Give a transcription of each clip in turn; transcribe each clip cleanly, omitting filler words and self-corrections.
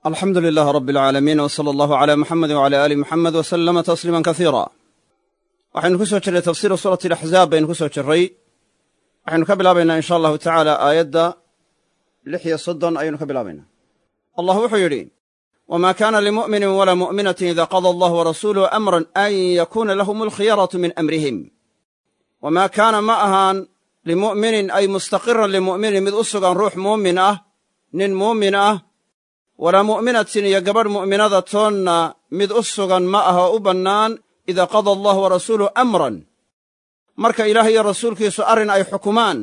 alxamdu lilaah rab alcaalamiin w sala allahu cala muxamedi wcala aali muxamed w salama tasliiman kasiira waxaynu ku soo jirray tafsiiru suurati alaxzaab baynu ku soo jirray waxaynu ka bilaabaynaa in sha allahu tacaala aayadda 36 ayaynu ka bilaabaynaa allah wuxuu yidhi wma kana limu'minin walaa mu'minatin ida qada allah warasuuluhu amran an yakuuna lahum alkhiyaratu min amrihim wmaa kaana ma ahaan limu'minin ay mustaqiran limu'minin mid u sugan ruux muumin ah nin muumin ah walaa mu'minatin iyo gabadh mu'minada toonna mid u sugan ma aha oo u bannaan ida qada allah warasuuluhu amran marka ilaah iyo rasuulkiisu arrin ay xukumaan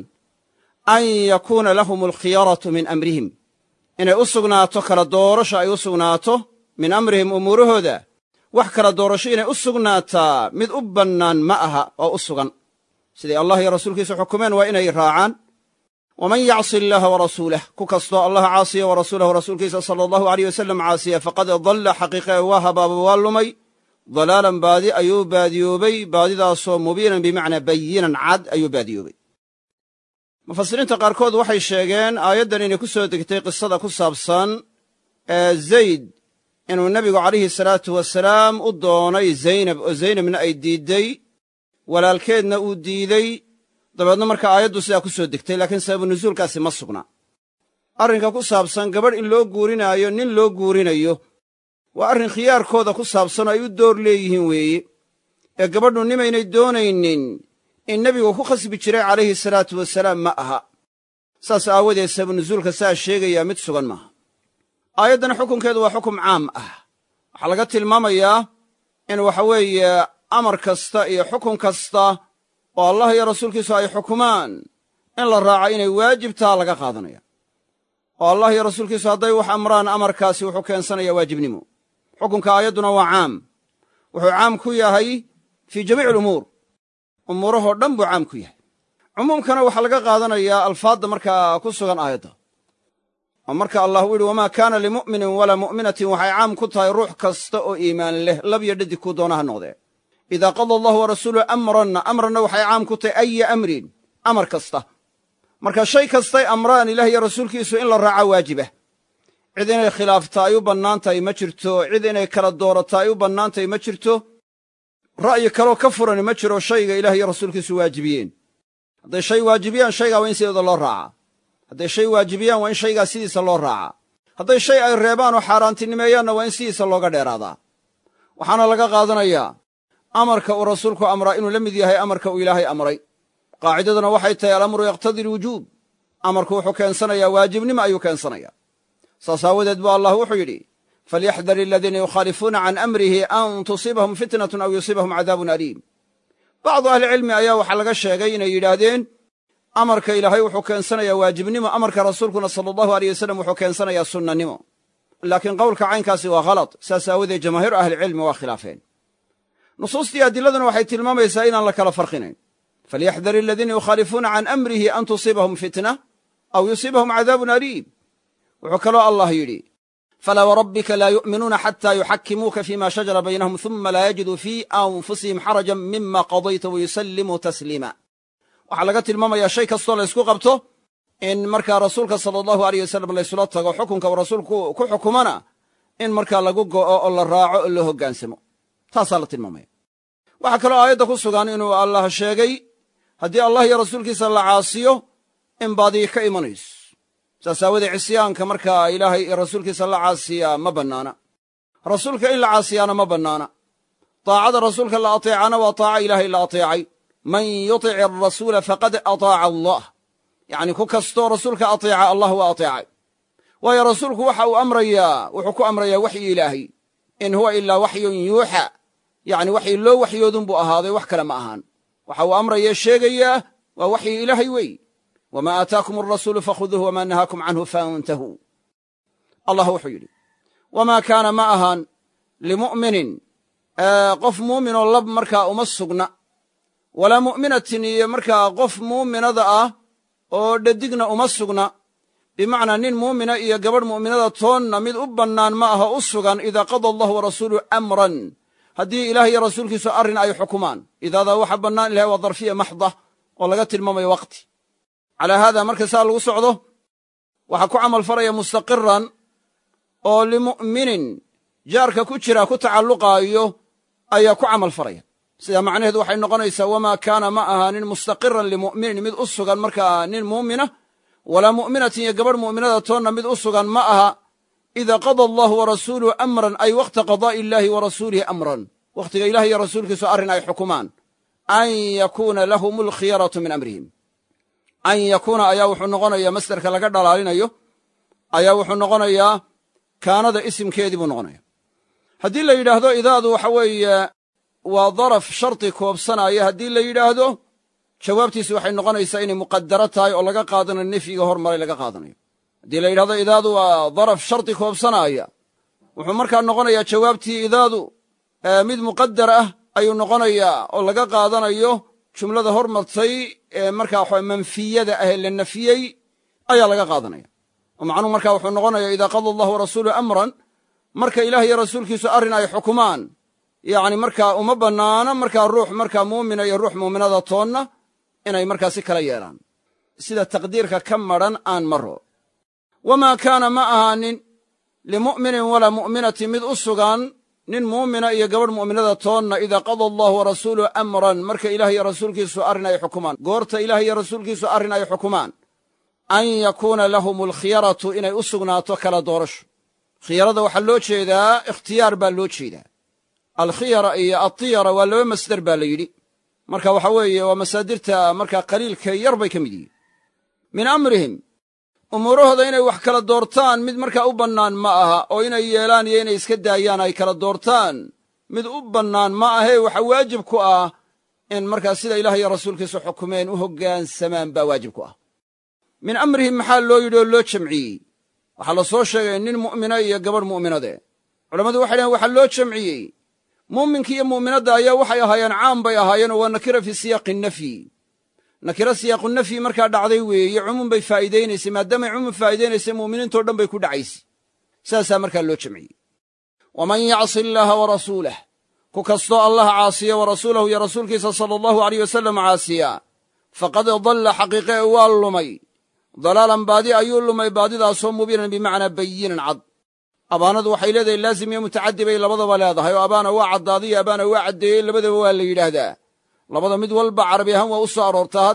an yakuuna lahum alkhiyaratu min amrihim inay u sugnaato kala doorasho ay u sugnaato min amrihim umuurahooda wax kala doorasho inay u sugnaataa mid u bannaan ma aha oo u sugan siday allah iyo rasuulkiisu xukumeen waa inay raacaan waman yacsi illaaha warasuulah ku kastoo allah caasiya warasuulahu rasuulkiisa sala allahu aleyh wasalam caasiya faqad dalla xaqiiqe waa habaaba waa lumay dalaalan baadi ayuu baadiyoobay baadidaasoo mubiinan bimacnaa bayinan cad ayuu baadiyoobay mufasiriinta qaarkood waxay sheegeen aayaddan inay ku soo degtay qisada ku saabsan ee zayd inuu nebigu calayhi salaatu wasalaam u doonay zaynab oo zaynabna ay diidday walaalkeedna uu diidey dabeedna marka aayaddu sidaa ku soo degtay laakiin sababu nusuulkaasi ma sugna arrinka ku saabsan gabadh in loo guurinaayo nin loo guurinayo waa arrin khiyaarkooda ku saabsanoo ay u door leeyihiin weeye ee gabadhu nimaynay doonaynin in nebigu ku khasbi jiray calayhi salaatu wasalaam ma aha saas aawadeed sababu nusuulka saa sheegayaa mid sugan maaha aayaddana xukunkeedu waa xukum caam ah waxaa laga tilmaamayaa in waxa weeye amar kasta iyo xukun kasta oo allah iyo rasuulkiisu ay xukumaan in la raaca inay waajibtaa laga qaadanaya oo allah iyo rasuulkiisu hadday wax amraan amarkaasi wuxuu keensanayaa waajibnimo xukunka aayadduna waa caam wuxuu caam ku yahay fii jamiici alumuur umuurahoo dhan buu caam ku yahay cumuumkana waxaa laga qaadanayaa alfaadda markaa ku sugan aayadda oo marka allah uu yidhi wamaa kaana limu'minin walaa mu'minatin waxay caam ku tahay ruux kasta oo iimaan leh lab iyo dhadig kuu doona ha noqdee idaa qada allahu warasuuluhu amranna waxay caam ku tahay aya amrin amar kasta marka shay kastay amraan ilaah iyo rasuulkiisu in la raaca waajiba cid inay khilaafta ay u bannaan tahay ma jirto cid inay kala doorata ay u bannaan tahay ma jirto ra'yi kaloo ka furani ma jiro shayga ilaah iyo rasuulkiisu waajibiyeen hadday shay waajibiyaan shaygaa waa in sideeda loo raacaa hadday shay waajibiyaan waa in shaygaa sidiisa loo raacaa hadday shay ay reebaan oo xaaraantinimeeyaanna waa in sidiisa looga dheeraadaa waxaana laga qaadanayaa amarka uu rasuulku amraa inuu la mid yahay amarka uu ilaahay amray qaacidaduna waxay tahay alamru yaqtadii alwujuub amarku wuxuu keensanayaa waajibnimo ayuu keensanayaa saas aawadeed buu allah wuxuu yidhi falyaxdar aladiina yukhaalifuuna can amrihi an tusiibahum fitnatun aw yusiibahum cadaabun aliim bacdu ahlicilmi ayaa waxaa laga sheegay inay yidhaahdeen amarka ilaahay wuxuu keensanayaa waajibnimo amarka rasuulkuna sala allahu aleyh wasalam wuxuu keensanayaa sunnanimo laakiin qowlka caynkaasi waa khalad saas aawadeed jamaahiiru ahlicilmi waa khilaafeen nusuustii adiladuna waxay tilmaamaysaa inaan la kala farqinayn falyaxdar aladiina yukhaalifuuna can amrihi an tusiibahum fitna aw yusiibahum cadaabun aliim wuxuu kaloo allah yidhi falaa warabbika laa yu'minuuna xataa yuxakimuuka fima shajara baynahum uma laa yajiduu fii anfusihim xarajan mima qadayta wayusallimuu tasliima waxaa laga tilmaamayaa shay kastoo laysku qabto in markaa rasuulka sala allahu aleyh wasalam laysula tago xukunka uu rasuulku ku xukumana in markaa lagu go'o oo la raaco oo loo hoggaansamo taasaa la tilmaamaya waxaa kaloo aayadda ku sugan inuu allah sheegay haddii allah iyo rasuulkiisa la caasiyo in baadiyi ka imanayso saas aawadee cisyaanka markaa ilaahay iyo rasuulkiisa la caasiyaa ma bannaana rasuulka in la caasiyaana ma bannaana taacada rasuulka la ateecana waa taaca ilaahay la ateecay man yutic arasuula faqad ataaca allah yacni ku kastoo rasuulka ateeca allah waa ateecay waayo rasuulku waxa uu amrayaa wuxuu ku amrayaa waxyi ilaahay in huwa ilaa waxyun yuuxa yacni waxyi loo waxyoodun buu ahaaday wax kale ma ahaan waxa uu amraya sheegayaa waa waxyi ilaahay wey wamaa aataakum alrasuulu fakhuduuhu wamaa nahaakum canhu faintahuu allah wuxuu yidhi wamaa kaana ma ahaan limu'minin qof muuminoo lab markaa uma sugna walaa mu'minatin iyo markaa qof muuminada ah oo dhadigna uma sugna bimacnaa nin muumina iyo gabadh mu'minada toonna mid u bannaan ma aha u sugan idaa qada allahu warasuuluhu amran haddii ilaah iyo rasuulkiisu arrin ay xukumaan idaadaa waxa bannaan ilahay waa darfiya maxda oo laga tilmaamayo waqti calaa haada marka saa lagu socdo waxaa ku camal faraya mustaqiran oo limu'minin jaarka ku jira ku tacalluqaayo ayaa ku camal falaya. sidaa macnaheedu waxay noqonaysaa wamaa kaana ma ahaanin mustaqiran limu'minin mid u sugan markaa nin mu'mina walaa mu'minatin iyo gabadh mu'minada toonna mid u sugan ma aha idaa qada allahu warasuuluhu amran ay wakhta qadaa'i illaahi wa rasuulihi amran wakhtiga ilaah iyo rasuulkiisu arrin ay xukumaan an yakuuna lahum alkhiyaratu min amrihim. an yakuuna ayaa wuxuu noqonayaa masderka laga dhalaalinayo ayaa wuxuu noqonayaa kaanada isimkeedii buu noqonaya. haddii la yidhaahdo idaadu waxa weeye waa daraf shardi koobsanaya haddii la yidhaahdo jawaabtiisi waxay noqonaysaa inay muqadaro tahay oo laga qaadanayo nefyiga hormaray laga qaadanayo. haddii la yidhahdo idaadu waa daraf shardi koobsanaya wuxuu markaa noqonayaa jawaabtii idaadu mid muqadar ah ayuu noqonayaa oo laga qaadanayo jumlada hormartay ee markaa waxa manfiyada ah ee la nafiyey ayaa laga qaadanaya. oo macnuhu markaa wuxuu noqonayaa idaa qada allahu warasuuluhu amran marka ilaah iyo rasuulkiisu arrin ay xukumaan yacni markaa uma bannaano markaa ruux markaa muumina iyo ruux muuminada toonna inay markaa si kala yeelaan. sida taqdiirka ka madran aan maro wamaa kaana ma ahaanin limu'minin walaa mu'minatin mid u sugan nin muumina iyo gabadh mu'minada toonna idaa qada allahu warasuuluhu amran marka ilaah iyo rasuulkiisu arrin ay xukumaan goorta ilaah iyo rasuulkiisu arrin ay xukumaan an yakuuna lahum alkhiyaratu inay u sugnaato kala doorasho. khiyarada waxaa loo jeedaa ikhtiyaar baa loo jeedaa. alkhiyara iyo atiyara waa laba masder baa la yidhi marka waxa weeye waa masaadirta markaa qaliilka yar bay ka mid yihiin. min amrihim umuurahooda inay wax kala doortaan mid markaa u bannaan ma aha oo inay yeelaan iyo inay iska daayaan ay kala doortaan mid u bannaan ma ahee waxa waajib ku ah in markaa sida ilaah iyo rasuulkiisu xukumeen u hoggaansamaan baa waajib ku ah. min amrihim maxaa loo yidhi oo loo jamciyey waxaa la soo sheegay nin mu'mina iyo gabadh mu'minade culammadu waxay dhaheen waxaa loo jamciyey muuminkii iyo mu'minadda ayaa waxay ahaayeen caam bay ahaayeenoo waa nakira fii siyaaqi nafyi nakiro siyaaqu nafyi markaa dhacday weeye cumuum bay faa'iidaynaysay maadaamay cumuum faa'iidaynaysay mu'miniintoo dhan bay ku dhacaysay saasaa markaa loo jamciyey. waman yacsi illaaha warasuulah ku kastoo allah caasiya wa rasuulahu iyo rasuulkiisa sala allahu alayh wasalam caasiya faqad dalla xaqiiqe waa lumay dalaalan baadi ayuu lumay baadidaasoo mubiinan bimacnaa bayinan cad. abaanadu waxay leedahay laazim iyo mutacaddi bay labadaba leedahay oo abaana waa caddaadiyo abaana waa caddeeyey labadaba waa la yidhaahdaa. labada mid walba carabi ahaan waa u soo aroortaa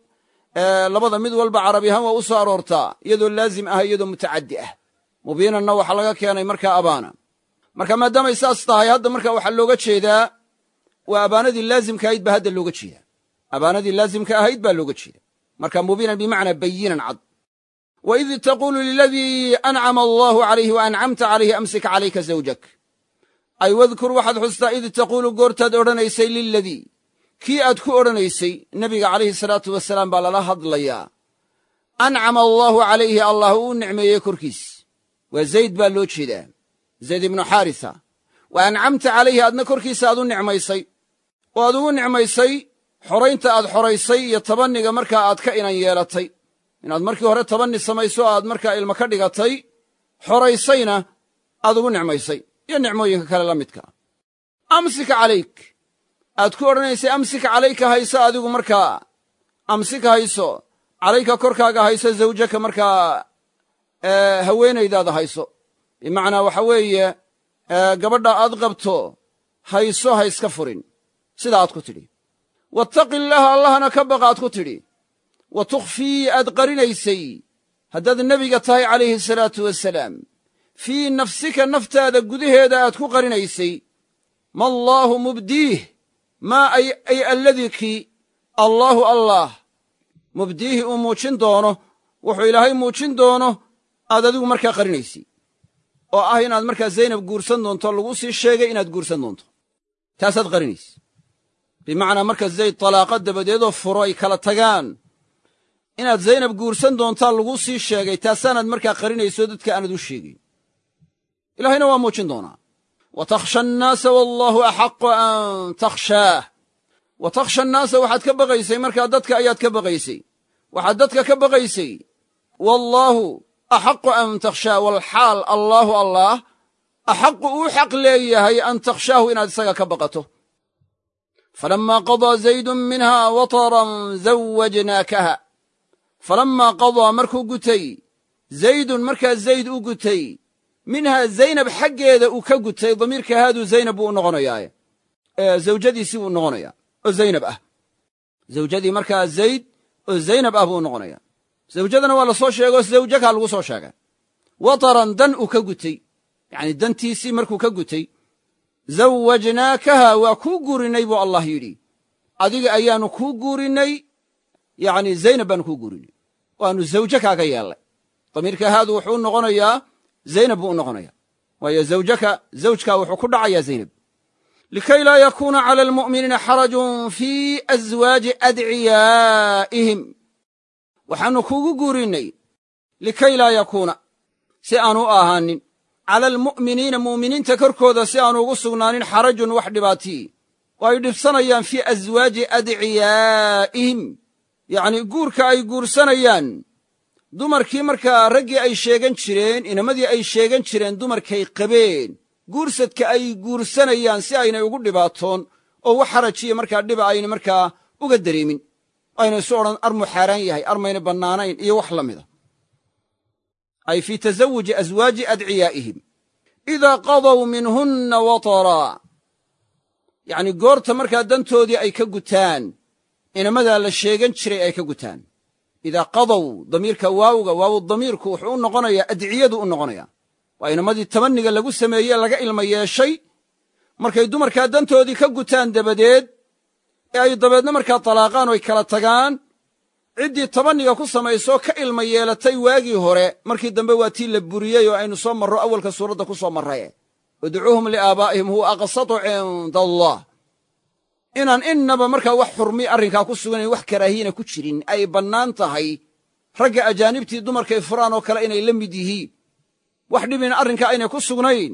labada mid walba carabi ahaan waa u soo aroortaa iyadoo laazim ah iyadoo mutacaddi ah. mubiinanna waxaa laga keenay markaa abaana marka maadaamay saas tahay hadda marka waxaa looga jeedaa waa abaanadii laazimka ahayd baa hadda looga jeedaa. abaanadii laazimka ahayd baa looga jeeda marka mubiinan bimacnaa bayinan cad. waid taquulu liladii ancama allahu calayhi wa ancamta calayhi amsik calayka zawjak ay wadkur waxaad xustaa id taquulu goortaad odhanaysay liladii kii aad ku odhanaysay nebiga calayhi salaatu wasalaam baa lala hadlayaa ancama allaahu calayhi allah uu nicmeeyey korkiis waa zayd baa loo jeedaa zayd ibnu xaarisa wa ancamta calayhi aadna korkiisa aad u nicmaysay oo aad ugu nicmaysay xoraynta aad xoraysay iyo tabanniga markaa aad ka inan yeelatay inaad markii hore tabanni samayso aad markaa ilmo ka dhigatay xoraysayna aad ugu nicmaysay iyo nicmooyinka kale la midka amsika calayk aad ku odhanaysay amsika calayka hayso adigu markaa amsika hayso calayka korkaaga hayso zawjaka markaa haweenaydaada hayso bimacnaa waxa weeye gabadha aad qabto hayso ha iska furin sida aad ku tidhi wattaqi illaaha allahna ka baqa aad ku tidhi wa tukhfii aad qarinaysay haddaad nebiga tahay calayhi salaatu wasalaam fii nafsika naftaada gudaheeda aad ku qarinaysay ma allaahu mubdiih maa ay alladii kii allaahu allah mubdiihi uu muujin doono wuxuu ilaahay muujin doono aad adigu markaa qarinaysay oo ah inaad markaa zaynab guursan doonto lagu sii sheegay inaad guursan doonto taasaad qarinaysa bimacnaa marka zayd talaaqa dabadeedoo furo ay kala tagaan inaad zaynab guursan doontaa lagu sii sheegay taasaanaad markaa qarinayso dadka aanad u sheegayn ilaahayna waa muujin doonaa wa takhsha annaasa wallaahu axaqu an takhshaah wa takhsha annaasa waxaad ka baqaysay markaa dadka ayaad ka baqaysay waxaad dadka ka baqaysay wallaahu axaqu an takhshaa walxaal allaahu allah axaqu uu xaq leeyahay an takhshaahu inaad isaga ka baqato falammaa qadaa zaydun minhaa wataran zawajnaakaha falammaa qadaa markuu gutay zaydun markaa zayd u gutay minhaa zaynab xaggeeda uu ka gutay damiirka haaduu zaynab buu u noqonayaaye zawjadiisii buu noqonayaa oo zaynab ah zawjadii markaa zayd oo zaynab ah buu u noqonayaa zawjadana waa la soo sheegoo zawjakaa lagu soo sheegay wataran dan uu ka gutay yacni dantiisii markuu ka gutay zawajnaakaha waa kuu guurinnay buu allah yidhi adiga ayaannu kuu guurinnay yacni zaynab baanu kuu guurinnay waannu zawjo kaaga yeellay damiirka haadu wuxuu u noqonayaa zaynab buu u noqonayaa waayo zawjkaa wuxuu ku dhacayaa zaynab likay laa yakuuna cala almu'miniina xarajun fii aswaaji adciyaa'ihim waxaannu kuugu guurinnay likay laa yakuuna si aanu u ahaanin cala almu'miniina mu'miniinta korkooda si aanu ugu sugnaanin xarajun wax dhibaatii oo ay dhibsanayaan fii aswaaji adciyaa'ihim yacnii guurka ay guursanayaan dumarkii markaa raggii ay sheegan jireen inamadii ay sheegan jireen dumarkay qabeen guursadka ay guursanayaan si aynay ugu dhibaatoon oo wax xarajiya markaa dhiba ayna markaa uga dareemin ayna isu odhan armuu xaaraan yahay armayna bannaanayn iyo wax la mida ay fii tasawuji aswaaji adciyaa'ihim idaa qadaw minhunna wataraa yacnii goorta markaa dantoodii ay ka gutaan inamadaa la sheegan jiray ay ka gutaan idaa qadaw damiirka waawu damiirku wuxuu u noqonayaa adciyadu u noqonayaa waa inamadii tabanniga lagu sameeye laga ilma yeeshay markay dumarkaa dantoodii ka gutaan dabadeed ee ay dabeedna markaa talaaqaan oo ay kala tagaan ciddii tabanniga ku samaysoo ka ilma yeelatay waagii hore markii dambe waa tii la buriyey oo aynu soo marro awalka suuradda ku soo marraye udcuuhum liaabaa'ihim huwa aqsatu cinda allah inaan innaba markaa wax xurmi arrinkaa ku suganayn wax karaahiyana ku jirin ay bannaan tahay ragga ajaanibtii dumarkay furaan oo kale inay la mid yihiin wax dhibina arrinkaa aynay ku sugnayn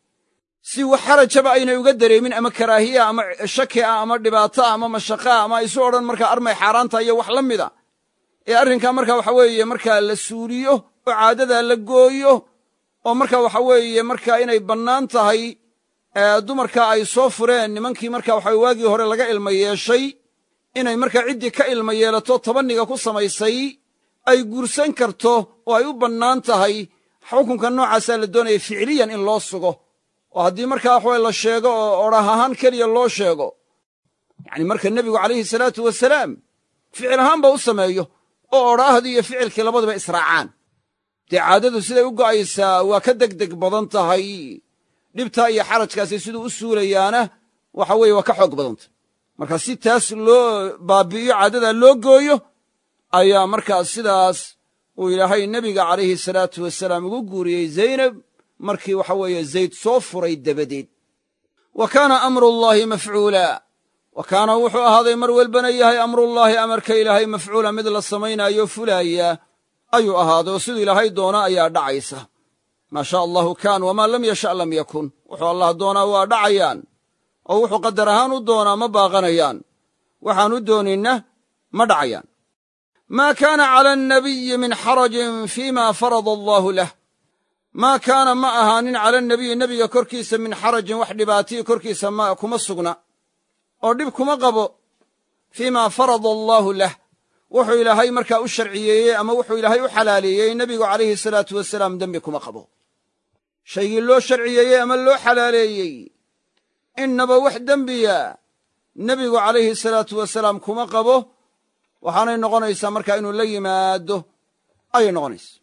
si wax xarajaba aynay uga dareemin ama karaahiya ama shaki ah ama dhibaato ah ama mashaqaa ama isu odhan markaa armay xaaraanta iyo wax la mida ee arrinkaa markaa waxa weeye markaa la suuliyo oo caadadaa la gooyo oo markaa waxa weeye markaa inay bannaan tahay dumarka ay soo fureen nimankii markaa waxa waagii hore laga ilma yeeshay inay markaa ciddii ka ilma yeelato tabanniga ku samaysay ay guursan karto oo ay u bannaan tahay xukunka noocaasaa la doonaya ficliyan in loo sugo oo haddii markaa waxaweye la sheego oo odhah ahaan keliya loo sheego yacni marka nebigu calayhi salaatu wasalaam ficil ahaanba u sameeyo oo odhaahdii iyo ficilkii labaduba israacaan dee caadadu siday u go'aysaa waa ka degdeg badan tahay dhibtaa iyo xarajkaasi siduu u suulayaana waxa weeye waa ka xoog badantah marka si taas loo baabi'iyo caadadaa loo gooyo ayaa markaa sidaas uu ilaahay nebiga calayhi salaatu wasalaam ugu guuriyey zaynab markii waxa weeye zayd soo furay dabadeed wa kaana amrullaahi mafcuula wa kaana wuxuu ahaaday mar welbana yahay amrullaahi amarka ilaahay mafcuula mid la samaynaayo fulaaya ayuu ahaaday oo siduu ilaahay doona ayaa dhacaysa maa shaa allahu kaan wamaa lam yasha lam yakun wuxuu allah doonaa waa dhacayaan oo wuxuu qadar ahaan u doonaa ma baaqanayaan waxaan u dooninna ma dhacayaan maa kaana cala annabiyi min xarajin fiima farada allaahu lah maa kaana ma ahaanin cala annabiyi nebiga korkiisa min xarajin wax dhibaatiyi korkiisa kuma sugna oo dhib kuma qabo fiima farada allaahu lah wuxuu ilaahay markaa u sharciyeeyey ama wuxuu ilaahay u xalaaleeyey nebigu calayhi salaatu wasalaam dembi kuma qabo shaygii loo sharciyeeyey ama loo xalaaleeyey innaba wax dembiya nebigu calayhi salaatu wasalaam kuma qabo waxaanay noqonaysaa markaa inuu la yimaado ayay noqonaysaa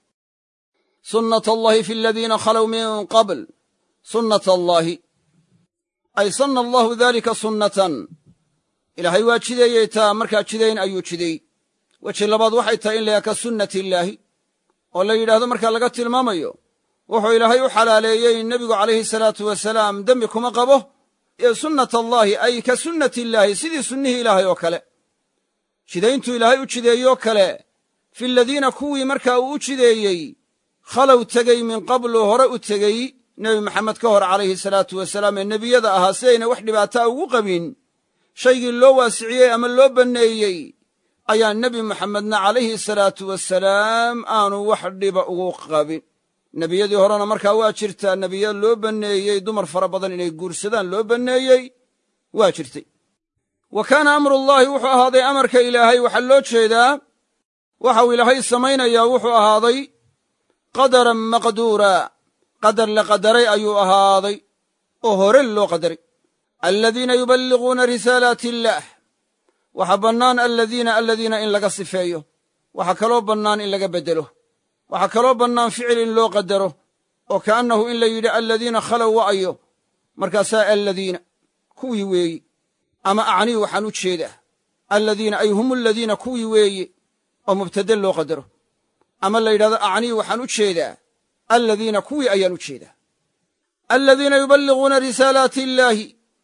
sunnat allahi fi aladiina khalow min qabl sunnat allaahi ay sanna allahu daalika sunnatan ilaahay waa jideeyey taa markaa jidayn ayuu jidey weji labaad waxay tahay in layaha ka sunnati illaahi oo la yidhaahdo markaa laga tilmaamayo wuxuu ilaahay u xalaaleeyey nebigu calayhi salaatu wasalaam dembi kuma qabo ee sunnat allaahi ay ka sunnati illaahi sidii sunnihii ilaahay oo kale jidayntuu ilaahay u jideeyoo kale fi aladiina kuwii markaa uu u jideeyey khalow tegey min qablu hore u tegey nebi maxamed ka hor calayhi salaatu wasalaam ee nebiyada ahaa si ayna wax dhibaataa ugu qabin shaygii loo waasiciyey ama loo banneeyey ayaa nebi moxamedna calayhi salaatu wasalaam aanu wax dhiba ugu qabin nebiyadii horena markaa waa jirtaa nebiya loo banneeyey dumar fara badan inay guursadaan loo banneeyey waa jirtay wa kaana amrullaahi wuxuu ahaaday amarka ilaahay waxaa loo jeedaa waxau ilaahay samaynayaa wuxuu ahaaday qadaran maqduura qadar la qadaray ayuu ahaaday oo hore loo qadaray aladiina yuballiquuna risaalaati illaah waxaa bannaan aladiina in laga sifeeyo waxaa kaloo bannaan in laga beddelo waxaa kaloo bannaan ficil in loo qadaro oo ka'annahu in la yidhi aladiina khalow wa'ayo markaasaa aladiina kuwii weeyi ama acnii waxaan u jeedaa aladiina ay hum aladiina kuwii weeye oo mubtade loo qadaro ama la yidhahdo acnii waxaan u jeedaa aladiina kuwii ayaan u jeedaa aladiina yuballiquuna risaalaati illaahi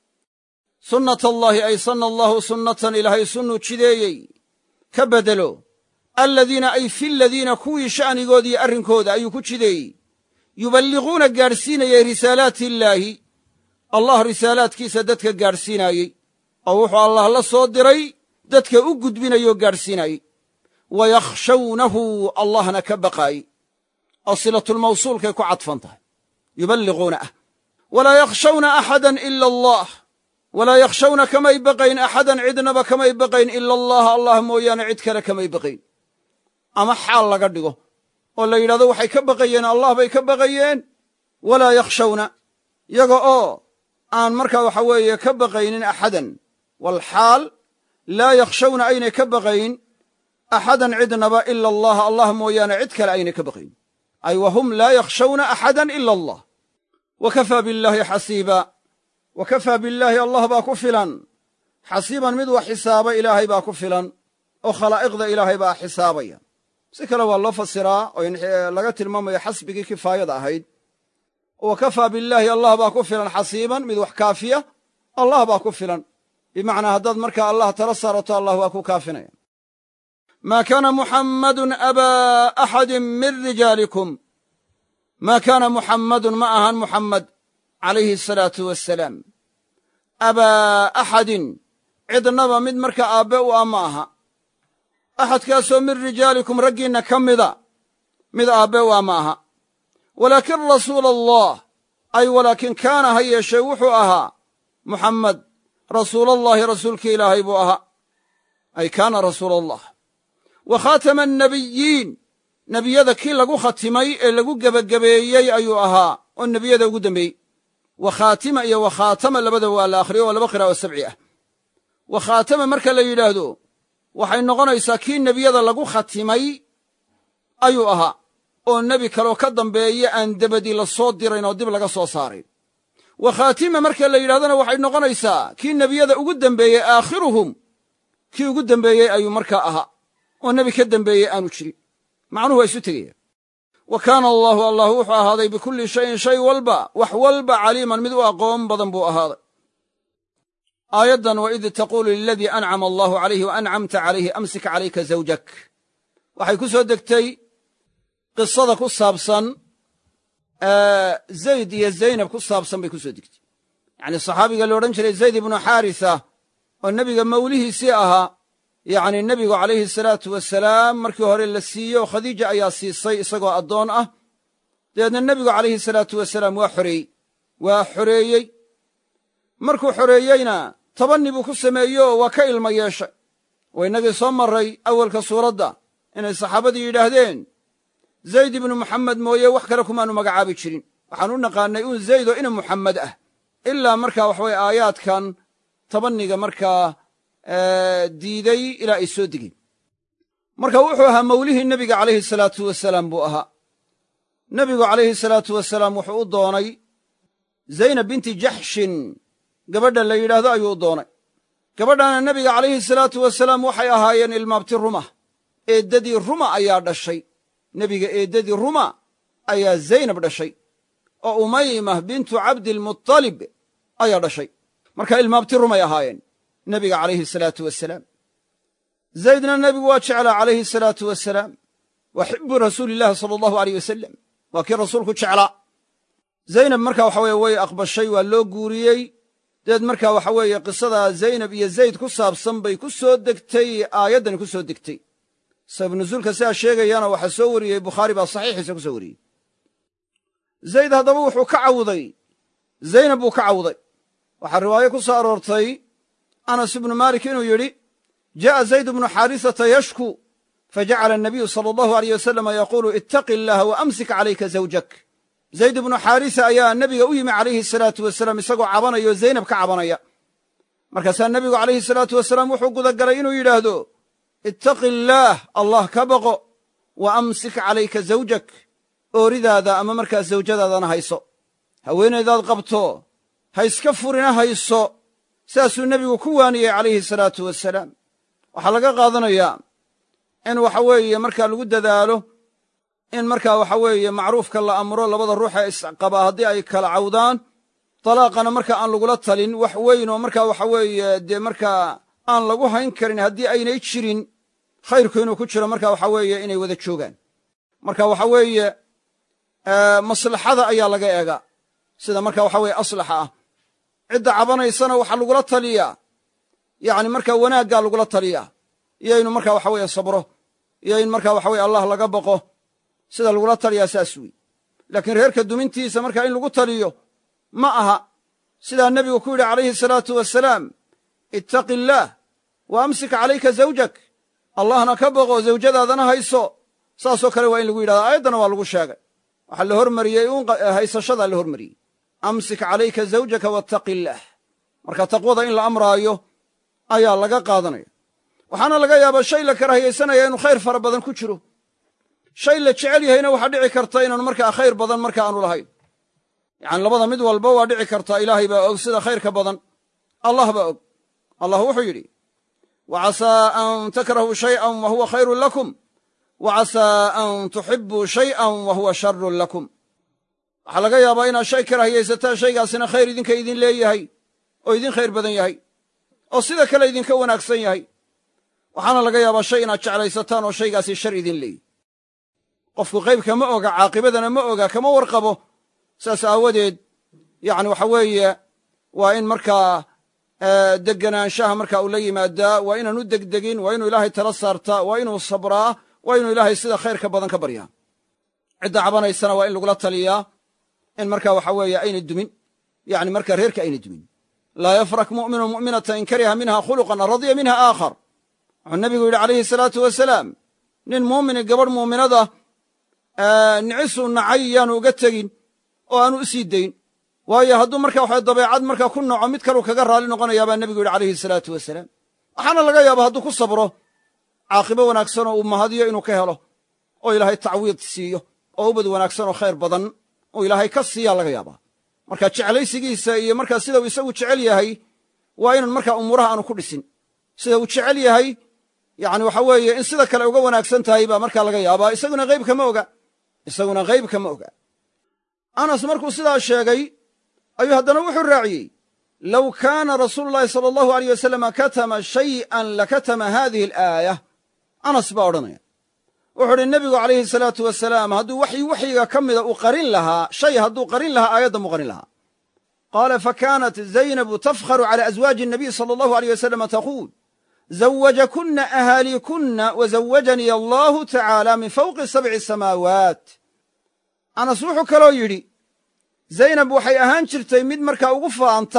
sunnata allaahi ay sanna allaahu sunnatan ilaahay sunnuu jideeyey ka beddelo aladiina ay fi ladiina kuwii sha'nigooda iyo arrinkooda ayuu ku jideeyey yuballiquuna gaadhsiinayay risaalaati illaahi allah risaalaadkiisa dadka gaadhsiinaayey oo wuxuu allah la soo diray dadka u gudbinayoo gaadhsiinaayey wa yakhshawnahu allahna ka baqaayey oo silatulmawsuulkay ku cadfan tahay yuballiquuna ah walaa yakhshawna axadan ila allah walaa yakhshawna kamay baqayn axadan cidnaba kamay baqayn ila allaha allah mooyaane cid kale kamay baqayn ama xaal laga dhigo oo la yidhahdo waxay ka baqayeen allah bay ka baqayeen walaa yakhshawna yaga oo aan markaa waxa weeye ka baqaynin axadan walxaal laa yakhshawna aynay ka baqayn axadan cidnaba ila allaha allah mooyaane cid kale aynay ka baqayn ay wa hum laa yakhshawna axadan ila allah wa kafaa billaahi xasiiba wa kafaa billaahi allah baa ku filan xasiiban mid wax xisaaba ilaahay baa ku filan oo khalaa'iqda ilaahay baa xisaabaya si kale waa loo fasiraa oo laga tilmaamayo xasbigii kifaayada ahayd wa kafaa billaahi allah baa ku filan xasiiban mid wax kaafiya allah baa ku filan bimacnaa haddaad markaa allah tala saarato allah waa ku kaafinaya maa kaana muxammadun abaa axadin min rijaalikum maa kaana muxammadun ma ahan muxammed calayhi asalaatu wassalaam abaa axadin cidnaba mid markaa aabbe u ah ma aha axadkaasoo min rijaalikum raggiinna ka mida mid aabbe u ah ma aha walaakin rasuula allah ay walaakin kaana ha yeeshee wuxuu ahaa muxammed rasuulallaahi rasuulkii ilaahay buu ahaa ay kaana rasuula allah wa khaatama annabiyiin nebiyada kii lagu khatimay ee lagu gebagabeeyey ayuu ahaa oo nebiyada ugu dambeeyey wa khaatima iyo wa khaatama labada waa la akhriyo waa laba qiraa'o sabci ah wa khaatama marka la yidhaahdo waxay noqonaysaa kii nebiyada lagu khatimay ayuu ahaa oo nebi kaloo ka dambeeye aan debadii la soo dirayn oo dib laga soo saaray wa khaatima marka la yidhahdona waxay noqonaysaa kii nebiyada ugu dembeeyey aakhiruhum kii ugu dembeeyey ayuu markaa ahaa oo nebi ka dembeeyey aanu jirin macnuhu waa isu tegaya wa kaana allaahu allah wuxuu ahaaday bikulli shayin shay walba wax walba caliiman mid u aqoon badan buu ahaaday aayaddan waid taquulu liladii ancama allaahu calayhi wa ancamta calayhi amsik calayka zawjak waxay ku soo degtay qisada ku saabsan zayd iyo zaynab ku saabsan bay ku soo degtay yacnii saxaabiga la odhan jiray zayd ibnu xaarisa oo nebiga mawlihiisii ahaa yacni nebigu calayhi salaatu wasalaam markii hore la siiyey oo khadiija ayaa siisay isagoo addoon ah dabeedna nebigu calayhi salaatu wasalaam waa xoreeyey markuu xoreeyeyna tabanni buu ku sameeyo oo waa ka ilmo yeeshay oo innagii soo marray awalka suuradda inay saxaabadii yidhaahdeen zayd ibnu muxamed mooye wax kale kumaanu magacaabi jirin waxaan u naqaannay un zayd oo ina muxamed ah ilaa markaa waxaweye aayaadkan tabanniga markaa diiday ilaa ay soo degeen marka wuxuu ahaa mawlihii nebiga calayhi salaatu wasalaam buu ahaa nebigu calayhi salaatu wasalaam wuxuu u doonay zaynab binti jaxshin gabadha la yidhaahdo ayuu u doonay gabadhaana nebiga calayhi salaatu wasalaam waxay ahaayeen ilmaabti ruma eeddadii ruma ayaa dhashay nebiga eeddadii ruma ayaa zaynab dhashay oo umaymah bintu cabdiilmutalib ayaa dhashay marka ilmaabti rumay ahaayeen nebiga calayhi salaatu wasalaam zaydna nebigu waa jeclaa calayhi salaatu wasalaam wa xibbu rasuulillaahi sala allahu aleyh wasalam waa kii rasuulku jeclaa zaynab marka waxa weeye way aqbashay waa loo guuriyey dabeed markaa waxa weeye qisadaa zaynab iyo zayd ku saabsan bay ku soo degtay aayaddani ku soo degtay sabab nusuulka sidaa sheegayana waxaa soo wariyey bukhaari baa saxiixiisa ku soo wariyey zayd haddaba wuxuu ka cawday zaynab buu ka cawday waxaa riwaayo ku soo aroortay anas ibnu maalik inuu yidhi jaa'a zayd bnu xaarisata yashku fajacala annabiyu sala allahu aleyh wasalama yaquulu ittaqi illaaha wa amsik calayka zawjak zayd ibnu xaarisa ayaa nebiga u yimi calayhi salaatu wasalaam isagoo cabanaya oo zaynab ka cabanaya markaasaa nebigu calayhi salaatu wasalaam wuxuu gudagalay inuu yidhaahdo ittaqi illaah allah ka baqo wa amsik calayka zawjak ooridaada ama markaa zawjadaadana hayso haweenaydaad qabto ha iska furina hayso sidaasuu nebigu ku waaniyey calayhi salaatu wasalaam waxaa laga qaadanayaa in waxa weeye markaa lagu dadaalo in markaa waxa weeye macruufka la amro labada ruux ee isqabaa haddii ay kala cawdaan talaaqana markaa aan lagula talin wax weyn oo markaa waxa weeye dee markaa aan lagu hayn karin haddii aynay jirin khayrku inuu ku jiro marka waxa weeye inay wada joogaan marka waxa weeye maslaxada ayaa laga eegaa sida marka waxa weeye aslaxa ah cidda cabanaysana waxaa lagula taliyaa yacni markaa wanaaggaa lagula taliyaa iyo inu markaa waxa weeye sabro iyo in markaa waxa weye allah laga baqo sida lagula taliyaa saas wey laakiin reerka dumintiisa markaa in lagu taliyo ma aha sidaa nebigu ku yidhi calayhi salaatu wasalaam ittaqi illaah wa amsik calayka zawjak allahna ka baqo zawjadaadana hayso saasoo kale waa in lagu yidhahda aayaddana waa lagu sheegay waxaa la hormariyey haysashadaa la hormariyey amsik calayka zawjaka wattaqi illaah marka taqwada in la amraayo ayaa laga qaadanaya waxaana laga yaabaa shay la karahiyaysanaya inuu khayr fara badan ku jiro shay la jecel yahayna waxaa dhici karta inaanu markaa khayr badan marka aanu lahayn yacani labada mid walba waa dhici kartaa ilaahay baa og sida khayrka badan allah baa og allah wuxuu yidhi wacasaa an takrahuu shay'an wa huwa khayrun lakum wacasaa an tuxibbuu shay'an wa huwa sharun lakum waxaa laga yaabaa inaad shay karahiyaysataan shaygaasina khayr idinka idin leeyahay oo idin khayr badan yahay oo sida kale idinka wanaagsan yahay waxaana laga yaabaa shay inaad jeclaysataan oo shaygaasi shar idin leeyahy qofku qaybka ma oga caaqibadana ma oga kama warqabo saas aawadeed yacni waxa weeye waa in markaa deganaanshaha markaa uu la yimaadaa waa inaan u degdegin waa inuu ilaahay tala saartaa waa inuu sabraa waa inuu ilaahay sida khayrka badan ka baryaa cidda cabanaysana waa in lagula taliyaa in markaa waxa weeye ayna dumin yacni markaa reerka ayna dumin laa yafrak mu'minu mu'minata in kariha minha khuluqan radiya minha aakhar wuxuu nebigu yidhi calayhi salaatu wasalaam nin muumini gabadh muuminada nicisuu nacay yaanu uga tegin oo aanu u sii dayn waayo hadduu markaa waxa dabeecad markaa ku naco mid kaluu kaga raalli noqonayaa baa nebigu yidhi calayhi salaatu wasalaam waxaana laga yaaba hadduu ku sabro caaqibo wanaagsan oo uu mahadiyo inuu ka helo oo ilaahay tacwiid siiyo oo ubad wanaagsan oo khayr badan oo ilaahay ka siiyaa laga yaabaa marka jeclaysigiisa iyo markaa sida uu isagu jecel yahay waa inaan markaa umuuraha aanu ku dhisin sida uu jecel yahay yacni waxa weeye in sida kale uga wanaagsan tahay baa markaa laga yaabaa isaguna qaybka ma oga anas markuu sidaa sheegay ayuu haddana wuxuu raaciyey low kaana rasuulu llahi sala allahu aleyh wasalama katama shay'an lakatama hadihi alaaya anas baa odhanaya wuxuu udhi nebigu calayhi salaatu wasalaam hadduu waxyiga ka mida uu qarin lahaa shay hadduu qarin lahaa aayaddan buu qarin lahaa qaala fakanat zaynabu tafkharu cala aswaaji الnabiy sala allahu aleyh wasalama taquul zawajakuna ahaalikuna wazawajanii allahu tacaala min fawqi 7 samaawaat anas wuxuu kaloo yidhi zaynab waxay ahaan jirtay mid markaa ugu faanta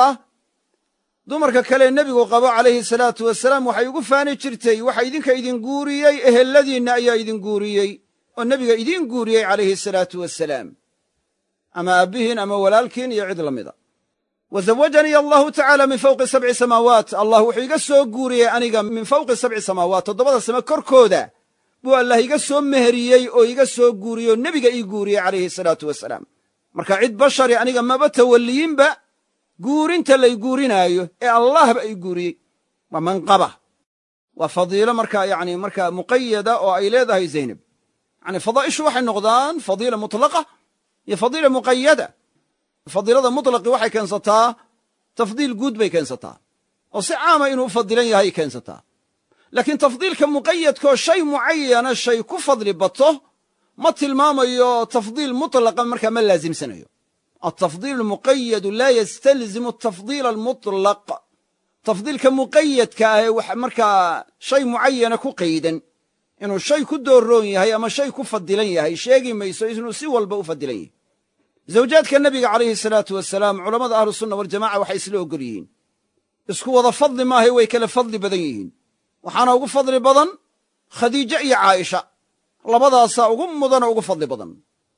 dumarka kale nebigu qabo calayhi salaatu wasalaam waxay ugu faani jirtay waxa idinka idin guuriyey eheladiinna ayaa idin guuriyey oo nebiga idiin guuriyey calayhi salaatu wasalaam ama aabbihiin ama walaalkiin iyo cid la mida wazawajanii allahu tacaala min fawqi 7 samaawaat allah wuxuu iga soo guuriyey aniga min fawqi 7 samaawaat 7 same korkooda buu allah iga soo meheriyey oo iga soo guuriyey oo nebiga ii guuriyey calayhi salaatu wasalaam marka cid bashari aniga maba tawalliyinba guurinta lay guurinaayo ee allahba ay guuriyey waa manqaba waa fadiilo markaa yacni markaa muqayada oo ay leedahay zaynab yacni fadaa'ishu waxay noqdaan fadiila mutlaqa iyo fadiila muqayada fadiilada mutlaqi waxay keensataa tafdiil guud bay keensataa oo si caama inuu u fadilan yahay keensataa laakiin tafdiilka muqayadkoo shay mucayana shay ku fadli bato ma tilmaamayo tafdiil mutlaqa markaa ma laasimsanayo altafdiil almuqayadu laa yastalzimu atafdiila almutlaq tafdiilka muqayadka ah ee wax markaa shay mucayana ku qaydan inuu shay ku dooroon yahay ama shay ku fadilan yahay sheegi mayso inuu si walba u fadilan yahay zawjaadka nebiga calayhi salaatu wasalaam culammada ahlusunna waljamaca waxay isla ogol yihiin isku wada fadli maahay way kala fadli badan yihiin waxaana ugu fadli badan khadiijo iyo caaisha labadaasaa ugu mudanoo ugu fadli badan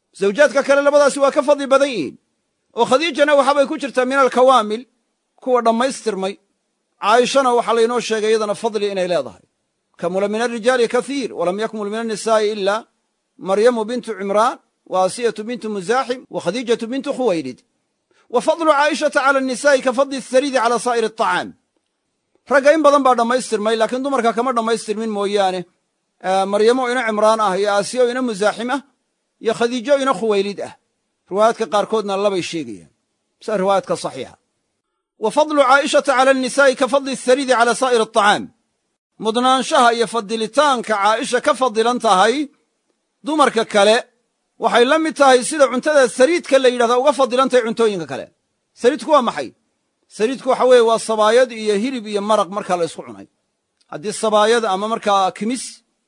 zawjaadka kale labadaasi waa ka fadli badan yihiin oo khadiijana waxaabay ku jirtaa min alkawaamil kuwa dhammaystirmay caa'ishana waxaa laynoo sheegay iyadana fadli inay leedahay kamula min alrijaali kaiir walam yakmul min annisaa'i ila maryamu bintu cimraan wa asiyatu bintu musaaxim wa khadiijatu bintu khuwaylid wa fadlu caa'ishata cala annisaa'i ka fadli athariidi cala saa'iri aطacaam ragga in badan baa dhammaystirmay laakiin dumarka kama dhammaystirmin mooyaane maryamo ina cimraan ah iyo aasiya ina musaaxim ah iyo khadiijo ina khuwaylid ah riwaayaadka qaarkoodna labay sheegayaan sa riwaayaadka saxiixa wa fadlu caa'ishata cala annisaa'i ka fadli athariidi cala saa'iri aطacaam mudnaanshaha iyo fadilitaanka caa'isha ka fadilan tahay dumarka kale waxay la mid tahay sida cuntada sariidka la yidhahda uga fadilantahay cuntooyinka kale sariidku waa maxay sariidku waxa weeye waa sabaayad iyo hilib iyo maraq markaa la ysku cunay haddii sabaayad ama markaa kimis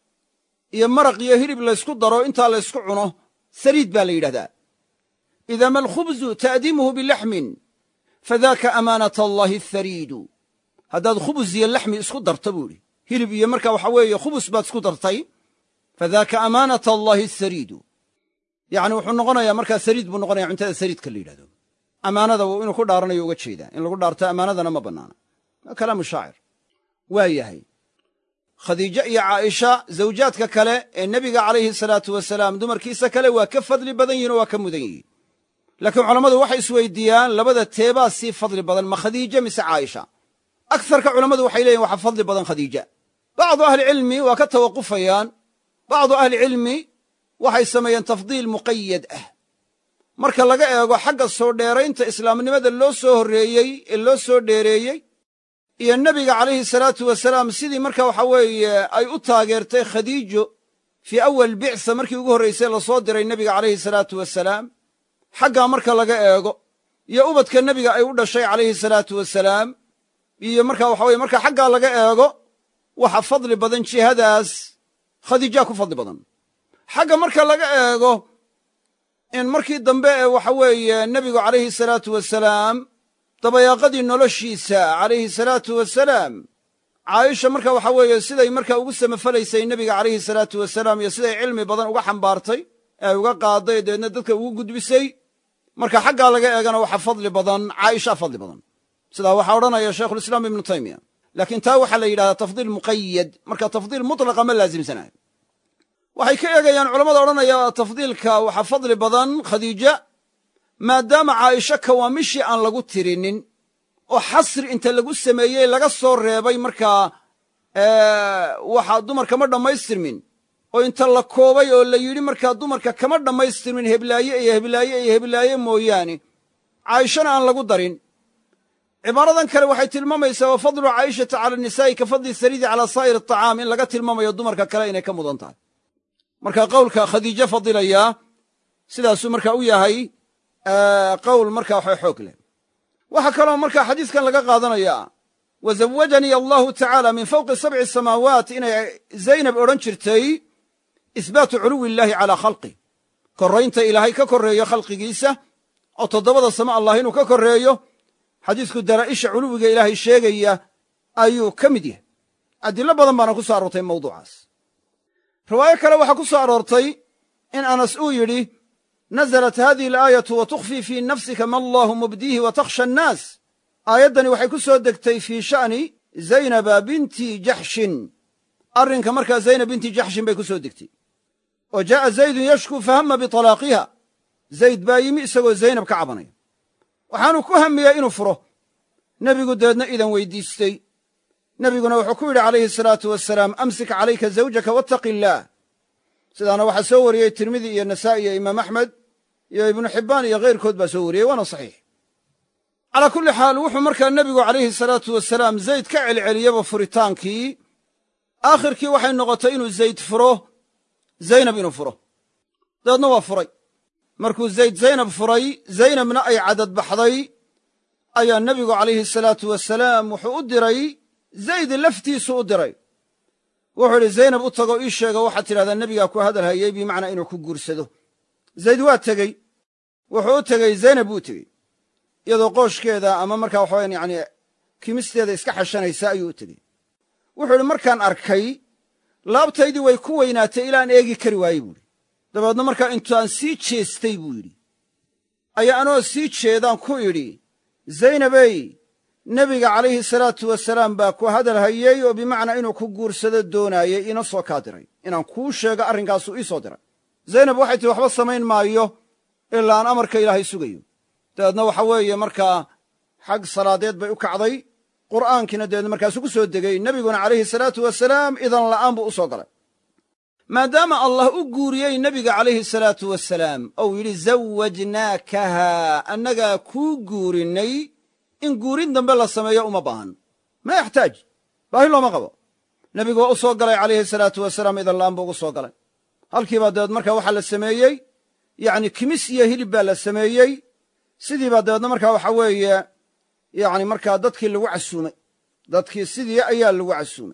iyo maraq iyo hilib laysku daro intaa laysku cuno sariid baa la yidhahdaa ida ma alkhubzu ta'dimuhu bilaxmin fadaaka amaanat allahi athariidu haddaad khubus iyo laxmi isku darta buu idhi hilib iyo marka waxa weeye khubus baad isku dartay fadaaka amaanat allahi athariidu yacni wuxuu noqonayaa markaa sariid buu noqonaya cuntada sariidka la yidhahdo ammaanada inuu ku dhaaranayo uga jeedaa in lagu dhaarto ammaanadana ma bannaana waa kalaamu shaacir waa yahay khadiijo iyo caa'isha zawjaadka kale ee nebiga calayhi salaatu wasalaam dumarkiisa kale waa ka fadli badan yihin oo waa ka mudan yihin laakiin culammadu waxay isweydiiyaan labada teebaa sii fadli badan ma khadiijo mise caa'isha akarka culammadu waxay leeyihin waxa fadli badan khadiija bacdu ahlicilmi waa ka tawaqufayaan bacdu ahlicilmi waxay sameeyeen tafdiil muqayad ah marka laga eego xagga soo dheeraynta islaamnimada loo soo horreeyey ee loo soo dheereeyey iyo nebiga calayhi salaatu wasalaam sidii marka waxa weeye ay u taageertay khadiijo fii awal bicsa markii ugu horraysay la soo diray nebiga calayhi salaatu wasalaam xaggaa marka laga eego iyo ubadka nebiga ay u dhashay calayhi salaatu wasalaam iyo marka waxa weye marka xaggaa laga eego waxa fadli badan jihadaas khadiijaa ku fadli badan xagga marka laga eego in markii dambe ee waxa weeye nebigu calayhi salaatu wasalaam dabayaaqadii noloshiisa calayhi salaatu wasalaam caa'isha marka waxa weeye siday marka ugu samafalaysay nebiga calayhi salaatu wasalaam iyo siday cilmi badan uga xambaartay ee uga qaaday dabeedna dadka ugu gudbisay marka xaggaa laga eegana waxa fadli badan caa'isha fadli badan sidaa waxaa odhanaya shaykhulislaam ibnu taymiya laakiin taa waxaa la yidhahdaa tafdiil muqayad marka tafdiil mutlaqa ma laasimsanayo waxay ka eegayaan culammada odhanaya tafdiilka waxaa fadli badan khadiija maadaama caa'isho kawaamishii aan lagu tirinin oo xasri inta lagu sameeyey laga soo reebay markaa waxa dumarka ma dhammaystirmin oo inta la koobay oo la yidhi markaa dumarka kama dhammaystirmin heblaaye iyo heblaaye iyo heblaaye mooyaane caa'ishana aan lagu darin cibaaradan kale waxay tilmaamaysaa wa fadlu caa'ishata cala nisaa'i ka fadli sariidi calaa saa'iri aطacaam in laga tilmaamayo dumarka kale inay ka mudan tahay marka qowlka khadiijo fadilayaa sidaasuu marka u yahay qowl marka waxa xoog leh waxaa kaloo marka xadiiskan laga qaadanayaa wa zawajanii allahu tacaala min fawqi sabci samaawaat inay zaynab odhan jirtay isbaatu culuwi illaahi calaa khalqih korraynta ilaahay ka korreeyo khalqigiisa oo toddobada samo allah inuu ka korreeyo xadiisku daraa'isha culuwiga ilaahay sheegaya ayuu ka mid yahay adillo badan baana ku soo aroortay mawduucaas riwaayo kale waxaa ku soo aroortay in anas uu yidhi naزlat hadihi alaayatu wa tukhfii fii nafsika ma allahu mubdiihi wa takhsha annaas aayaddani waxay ku soo degtay fii sha'ni zaynaba binti jaxshin arrinka markaa zaynab binti jaxshin bay ku soo degtay oo jaa'a zaydun yashku fahama bitalaaqiha zayd baa yimi isagoo zaynab ka cabanaya waxaanu ku hamiyaa inuu furo nebigu dabeedna idan weydiistay nebiguna wuxuu ku yidhi calayhi salaatu wasalaam amsik calayka zawjaka wattaqi illaah sidaana waxaa soo wariyey tirmidi iyo nasaa'i iyo imaam axmed iyo ibnu xibbaan iyo kayrkood baa soo wariyey waana saxiix calaa kulli xaal wuxuu markaa nebigu calayhi salaatu wasalaam zayd ka celceliyaba furitaankii aakhirkii waxay noqotay inuu zayd furo zaynab inuu furo dabeedna waa furay markuu zayd zaynab furay zaynabna ay cadad baxday ayaa nebigu calayhi salaatu wasalaam wuxuu u diray zayd laftiisu u diray wuxuu idhi zaynab u tago ii sheego waxaad tidhahdaa nebigaa ku hadal hayey bimacnaa inuu ku guursado zayd waa tegey wuxuu u tegey zaynab buu tegey iyadoo qooshkeeda ama markaa waxawayan yani kimisteeda iska xashanaysa ayuu u tegey wuxuu idhi markaan arkay laabtaydii way ku weynaatay ilaan eegi kari waayey buuhi dabeedna markaa intaan sii jeestay buu yidhi ayaa anoo sii jeedaan ku idhi zaynabey nebiga calayhi salaatu wasalaam baa ku hadal hayey oo bimacnaa inuu ku guursado doonaayey ina soo kaa diray inaan kuu sheego arrinkaasuu ii soo diray zaynab waxay tihi waxba samayn maayo ilaa aan amarka ilaahay sugayo dabeedna waxa weeye markaa xag salaadeed bay u kacday qur'aankiina dabeedna markaasuu ku soo degay nebiguna calayhi salaatu wasalaam idan la'aan buu u soo galay maadaama allah u guuriyey nebiga calayhi salaatu wasalaam ou yidhi zawajnaakahaa annagaa kuu guurinnay in guurin dambe la sameeyo uma baahan ma yaxtaaj baahi looma qabo nebigu waa u soo galay calayhi salaatu wasalaam idan la'aan buu ugu soo galay halkiibaa dabeed markaa waxaa la sameeyey yacni kimis iyo hilib baa la sameeyey sidiibaa dabeedna markaa waxaa weeye yacni markaa dadkii lagu casuumay dadkii sidii ayaa lagu casuumay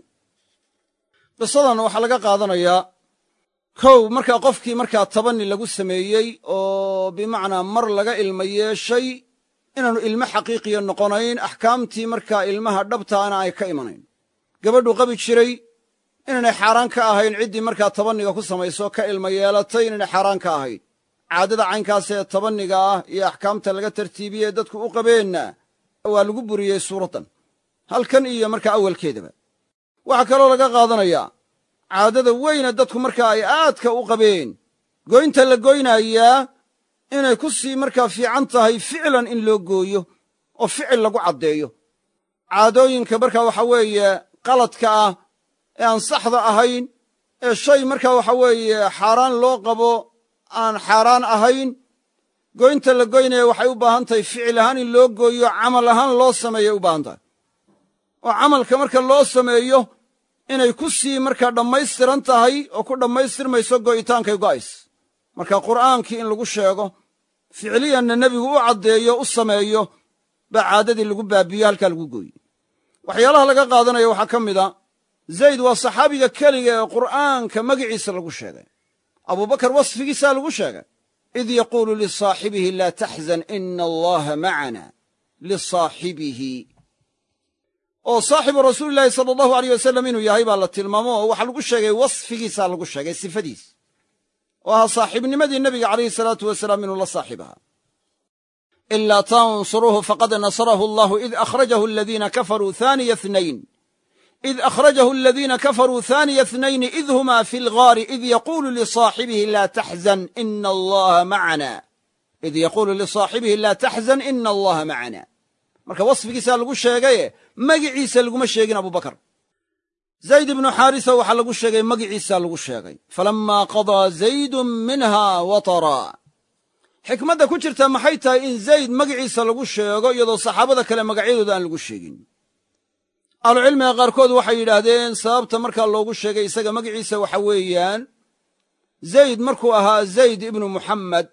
qisadan waxaa laga qaadanayaa kow markaa qofkii markaa tabanni lagu sameeyey oo bimacnaa mar laga ilma yeeshay inaannu ilmo xaqiiqiya noqonayn axkaamtii markaa ilmaha dhabtaana ay ka imanayn gabadhuu qabi jiray inaynay xaaraan ka ahayn ciddii markaa tabanniga ku samayso ka ilma yeelatay inaynay xaaraan ka ahayn caadada caynkaas ee tabanniga ah iyo axkaamta laga tartiibiyey dadku u qabeenna waa lagu buriyey suuraddan halkan iyo markaa awalkeedaba waxaa kaloo laga qaadanayaa caadada weyne dadku markaa ay aadka u qabeen goynta la goynayaa inay ku sii markaa fiican tahay ficlan in loo gooyo oo ficil lagu caddeeyo caadooyinka markaa waxa weeye qaladka ah ee aan saxda ahayn ee shay markaa waxa weeye xaaraan loo qabo aan xaaraan ahayn goynta la goynaya waxay u baahan tahay ficil ahaan in loo gooyo camal ahaan loo sameeyay u baahan tahay oo camalka marka loo sameeyo inay ku sii markaa dhammaystiran tahay oo ku dhammaystirmayso go'itaankay go'ays marka qur'aankii in lagu sheego ficliyanna nebigu u caddeeyo u sameeyo baa caadadii lagu baabiyo halkaa lagu gooye waxyaalaha laga qaadanaya waxaa ka mid a zayd waa saxaabiga keliga ee qur'aanka magiciisa lagu sheegay abubakar wasfigiisaa lagu sheegay id yaquulu lisaaxibihi laa taxzan ina allaha macana lisaaxibihi oo saaxibu rasuulilaahi sala allahu aleyh wasalam inuu yahay baa la tilmaamo oo waxaa lagu sheegay wasfigiisaa lagu sheegay sifadiis oo ahaa saaxiibnimadii nebiga calayhi salaatu wasalaam inuu la saaxiib ahaa ilaa tansuruuhu faqad nasarahu allahu id akhrajahu aladiina kafaruu haaniya ithnayn id akhrajahu aladiina kafaruu haaniya ithnayni id humaa fi lgaari id yaquulu lisaaxibihi laa taxzan ina allaha macana id yaquulu lisaaxibihi laa taxzan ina allaha macana marka wasfigiisaa lagu sheegaye magiciisa laguma sheegin abubakar zayd ibnu xaarisa waxaa lagu sheegay magiciisaa lagu sheegay falammaa qadaa zaydun minha watara xikmadda ku jirta maxay tahay in zayd magiciisa lagu sheego iyadoo saxaabada kale magacyadooda aan lagu sheegin ahlucilmiga qaarkood waxay yidhaahdeen sababta markaa loogu sheegay isaga magiciisa waxa weeyaan zayd markuu ahaa zayd ibnu muxammed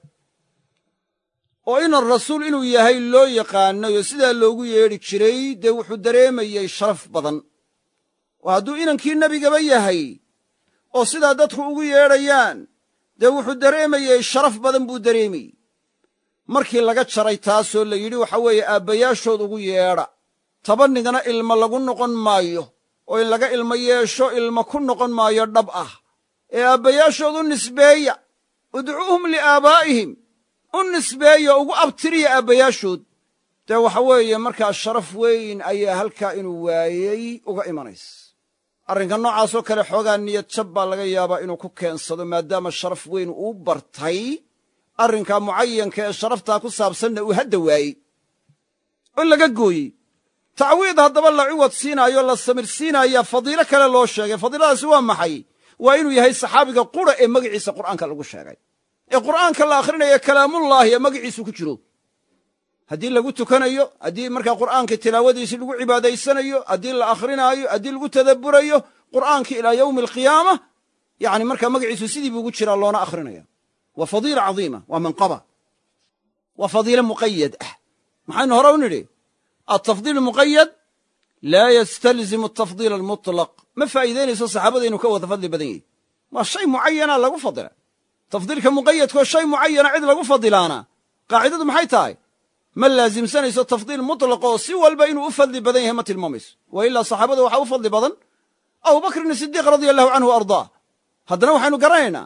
oo inan rasuul inuu yahay loo yaqaanay oo sidaa loogu yeedhi jiray dee wuxuu dareemayey sharaf badan oo hadduu inankii nebigaba yahay oo sidaa dadku ugu yeedhayaan dee wuxuu dareemayey sharaf badan buu dareemayey markii laga jaray taasoo la yidhi waxa weeye aabbayaashood ugu yeedha tabannigana ilmo lagu noqon maayo oo in laga ilmo yeesho ilmo ku noqon maayo dhab ah ee aabbayaashood u nisbeeya udcuuhum liaabaa'ihim u nisbeeya ugu abtiriya aabbayaashood dee waxa weeye markaa sharaf weyn ayaa halkaa inuu waayey uga imanays arrinka noocaasoo kale xoogaa niyad jab baa laga yaabaa inuu ku keensado maadaama sharaf weyn uu bartay arrinkaa mucayanka ee sharaftaa ku saabsanna uu hadda waayey oo laga gooyey tacwiid haddaba la ciwad siinaayo la samir siinayaa fadiilo kale loo sheegay fadiiladaasi waa maxay waa inuu yahay saxaabiga qura ee magaciisa qur'aanka lagu sheegay ee qur'aanka la akhrinayo kalaamullaahi ee magaciisu ku jiro haddii lagu tukanayo haddii markaa qur'aanka tilaawadiisii lagu cibaadaysanayo haddii la akhrinaayo haddii lagu tadabburayo qur'aanka ilaa yowmi alqiyaama yacni markaa magaciisu sidii buu ugu jiraa loona akhrinaya waa fadiila cadiima waa manqaba waa fadiilo muqayad ah maxaynu hore u nidhi altafdiil muqayad laa yastalzimu atafdiil almutlaq ma faa'iidaynayso saxaabada inuu ka wada fadli badan yahy waa shay mucayana lagu fadila tafdiilka muqayadkoo shay mucayana cid lagu fadilaana qaacidadu maxay tahay ma laasimsanayso tafdiil mutlaq oo si walba inuu u fadli badan yahay ma tilmaamayso wa ilaa saxaabada waxaa u fadli badan abubakrin sidiiq radia allahu canhu ardaa haddana waxaynu garanaynaa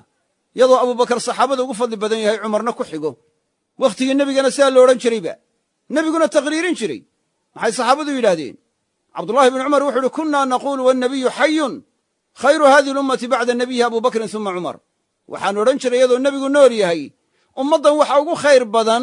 iyadoo abubakar saxaabada ugu fadli badan yahay cumarna ku xigo wakhtigii nebigana sidaa lo odhan jirayba nebiguna taqriirin jiray maxay saxaabadu yidhaahdeen cabdullahi bnu cumar wuxuu uhi kunnaa naquulu wannabiyu xayun khayru hadihi alummati bacda nabiyihi abubakrin uma cumar waxaan odhan jiray iyadoo nebigu nool yahay ummaddan waxa ugu khayr badan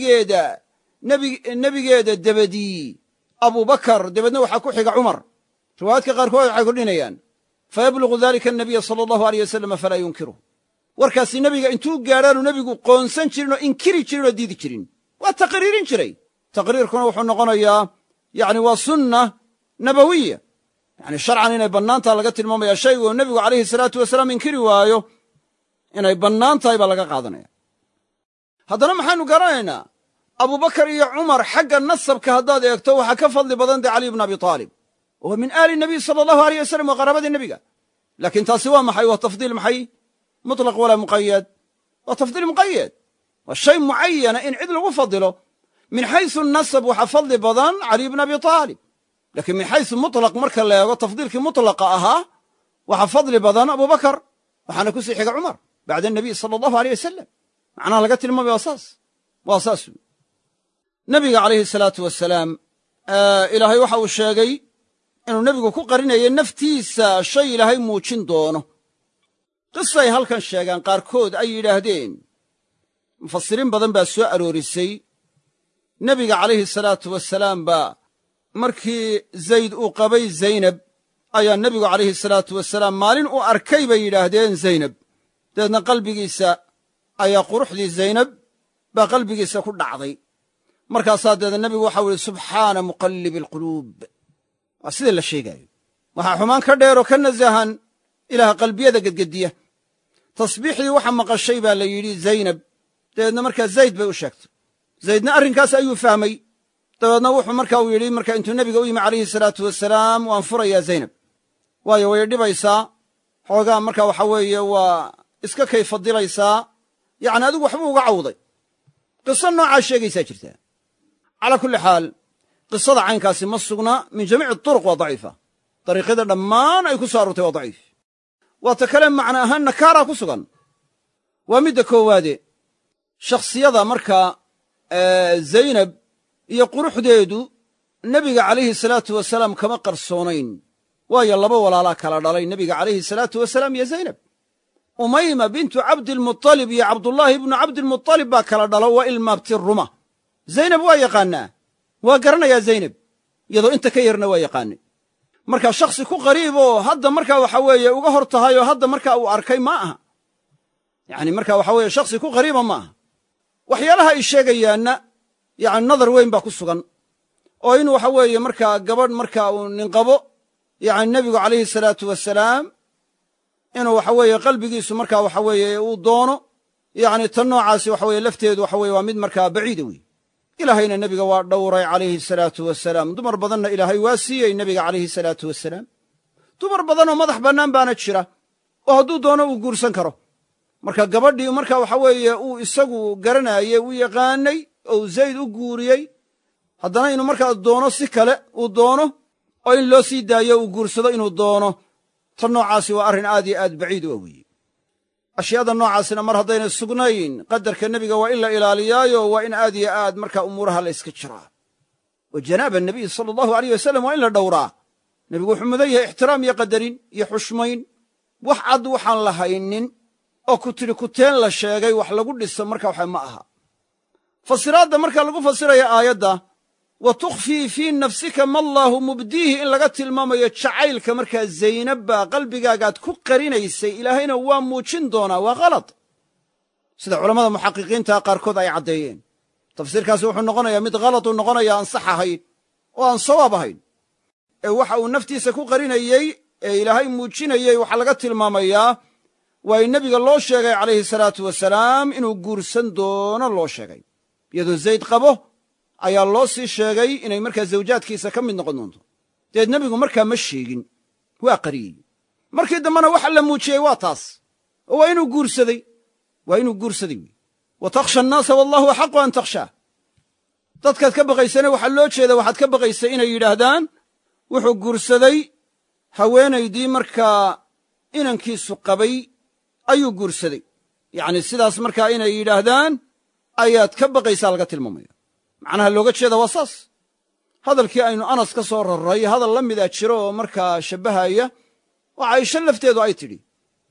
nebigeeda debadii abubakar dabeedna waxaa ku xiga cumar riwaayaadka qaarkood waxay kordhinayaan fayablugu dalika annabiya sala allahu aleyh wasalam falaa yunkiruh warkaasi nebiga intuu gaadhaanu nebigu qoonsan jirin oo inkiri jirin oo diidi jirin waa taqriirin jiray taqriirkuna wuxuu noqonayaa yacni waa sunna nabawiya yacni sharcan inay bannaantaha laga tilmaamaya shaygu oo nebigu calayhi salaatu wasalaam inkiri waayo inay bannaan tahay baa laga qaadanaya haddana maxaynu garanaynaa abubakar iyo cumar xagga nasabka haddaad eegto waxaa ka fadli badan dee caliy bna abi taalib oo min aali nabiy sala allahu aleyh wasalam waa qaraabadii nebiga laakiin taasi waa maxay waa tafdiil maxay mutlaq walaa muqayad waa tafdiil muqayad waa shay mucayana in cid lagu fadilo min xaysu nasab waxaa fadli badan caliy bna abi taalib laakiin min xaysu mutlaq marka la eego tafdiilkii mutlaqa ahaa waxaa fadli badan abubakar waxaana ku sii xiga cumar bacda anabiy sala allahu aleyh wasalam macnaha laga tilmaamaya waa saas nebiga calayhi salaatu wasalaam ilaahay waxa uu sheegay inuu nebigu ku qarinayay naftiisa shay ilaahay muujin doono qisay halkan sheegaan qaarkood ay yidhaahdeen mufasiriin badan baa soo aroorisay nebiga calayhi salaatu wasalaam baa markii zayd uu qabay zaynab ayaa nebigu calayhi salaatu wasalaam maalin u arkay bay yidhaahdeen zaynab dabeedna qalbigiisa ayaa quruxdii zaynab baa qalbigiisa ku dhacday markaasaa deedna nebigu waxau ihi subxaana muqallibi alquluub waa sida la sheegaayo waxaa xumaan ka dheeroo ka nasahan ilaah qalbiyada gedgediya tasbiixdii waxa maqashay baa la yidhi zaynab dabeedna markaa zayd bay u sheegtay zaydna arrinkaas ayuu fahmay dabeedna wuxuu marka uu yidhi marka intuu nebiga u yimi calayhi salaatu wasalaam waan furayaa zaynab waayo way dhibaysaa xoogaa marka waxa weeye waa iska kay fadilaysaa yacni adigu waxbuu uga cawday qiso noocaa sheegaysaa jirtaa calaa kulli xaal qisada caynkaasi ma sugna min jamiici turuq waa daciifa dariiqyada dhammaan ay ku soo aroortay waa daciif waa ta kale macna ahaan nakaaraa ku sugan waa midda koowaade shakhsiyada markaa zaynab iyo quruxdeedu nebiga calayhi salaatu wasalaam kama qarsoonayn waayo laba walaalaa kala dhalay nebiga calayhi salaatu wasalaam iyo zaynab umayma bintu cabdilmutalib iyo cabdullaahi ibnu cabdilmutalib baa kala dhalo waa ilmaabti ruma zaynab waa yaqaannaa waa garanayaa zaynab iyadoo inta ka yarna waa yaqaanay marka shakhsi ku qariib oo hadda markaa waxa weeye uga hor tahay oo hadda markaa uu arkay ma aha yacni marka waxa weeye shakhsi ku qariiba ma aha waxyaalaha ay sheegayaanna yacni nadar weyn baa ku sugan oo in waxa weeye markaa gabadh markaa uu ninqabo yacni nebigu calayhi salaatu wasalaam inuu waxa weeye qalbigiisu markaa waxa weeye uu doono yacni tan noocaasi waxa weeye lafteedu waxa weye waa mid markaa baciida wey ilaahayna nebiga waa dhowray calayhi salaatu wasalaam dumar badanna ilaahay waa siiyey nebiga calayhi salaatu wasalaam dumar badanoo madax bannaan baana jira oo hadduu doono uu guursan karo marka gabadhii marka waxa weeye uu isagu garanaayey uu yaqaanay oo uu zayd u guuriyey haddana inuu markaa doono si kale uu doono oo in loo sii daayo uu guursado inuu doono tan noocaasi waa arrin aad iyo aad baciid u aweye ashyaada noocaasina mar haddaynay sugnayn qadarka nebiga waa in la ilaaliyaayo waa in aad iyo aad markaa umuuraha la yska jiraa wa janaaba nebiy sala allahu aleyh wasalam waa in la dhowraa nebigu wuxuu mudan yahay ixtiraam iyo qadarin iyo xushmayn wax cad waxaan la haynin oo ku tidhi kuteen la sheegay wax lagu dhiso marka waxa ma aha fasiraadda marka lagu fasiraya aayadda wa tukhfii fii nafsika ma allaahu mubdiihi in laga tilmaamayo jacaylka markaa zaynab baa qalbigaagaad ku qarinaysay ilaahayna waa muujin doonaa waa khalad sida culammada muxaqiqiinta qaarkood ay caddeeyeen tafsiirkaasi wuxuu noqonayaa mid khaladuu noqonaya aan sax ahayn oo aan sawaab ahayn ee waxa uu naftiisa ku qarinayey ee ilaahay muujinayey waxaa laga tilmaamayaa waa in nebiga loo sheegay calayhi salaatu wasalaam inuu guursan doono loo sheegay iyadoo zayd qabo ayaa loo sii sheegay inay markaa zawjaadkiisa ka mid noqon doonto dabeed nebigu markaa ma sheegin waa qariyey markii dambena waxa la muujiyey waa taas oo waa inuu guursaday wey wa takhsha annaasa wallahu axaqu an takhshaa dadkaad ka baqaysana waxaa loo jeeda waxaad ka baqaysay inay yidhaahdaan wuxuu guursaday haweenaydii markaa inankiisu qabay ayuu guursaday yacni sidaas markaa inay yidhaahdaan ayaad ka baqaysaa laga tilmaamaya macnaha looga jeeda waa saas hadalkii aynu anas ka soo raray hadal la mida jiro oo markaa shabbahaya oo caaisho lafteedu ay tidhi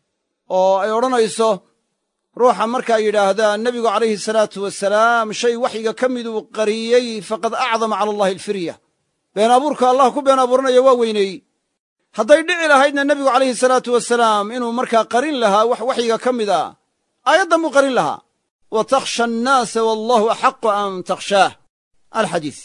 oo ay odhanayso ruuxa markaa yidhaahdaa nebigu calayhi salaatu wasalaam shay waxyiga ka miduu qariyey faqad acdama cala allahi alfirya been abuurka allah ku been abuuranaya waa weyneeyey hadday dhici lahaydna nebigu calayhi salaatu wasalaam inuu markaa qarin lahaa wax waxyiga ka mid a aayaddan buu qarin lahaa wa takhsha annaasa wallahu axaqu an takhshaah alxadiis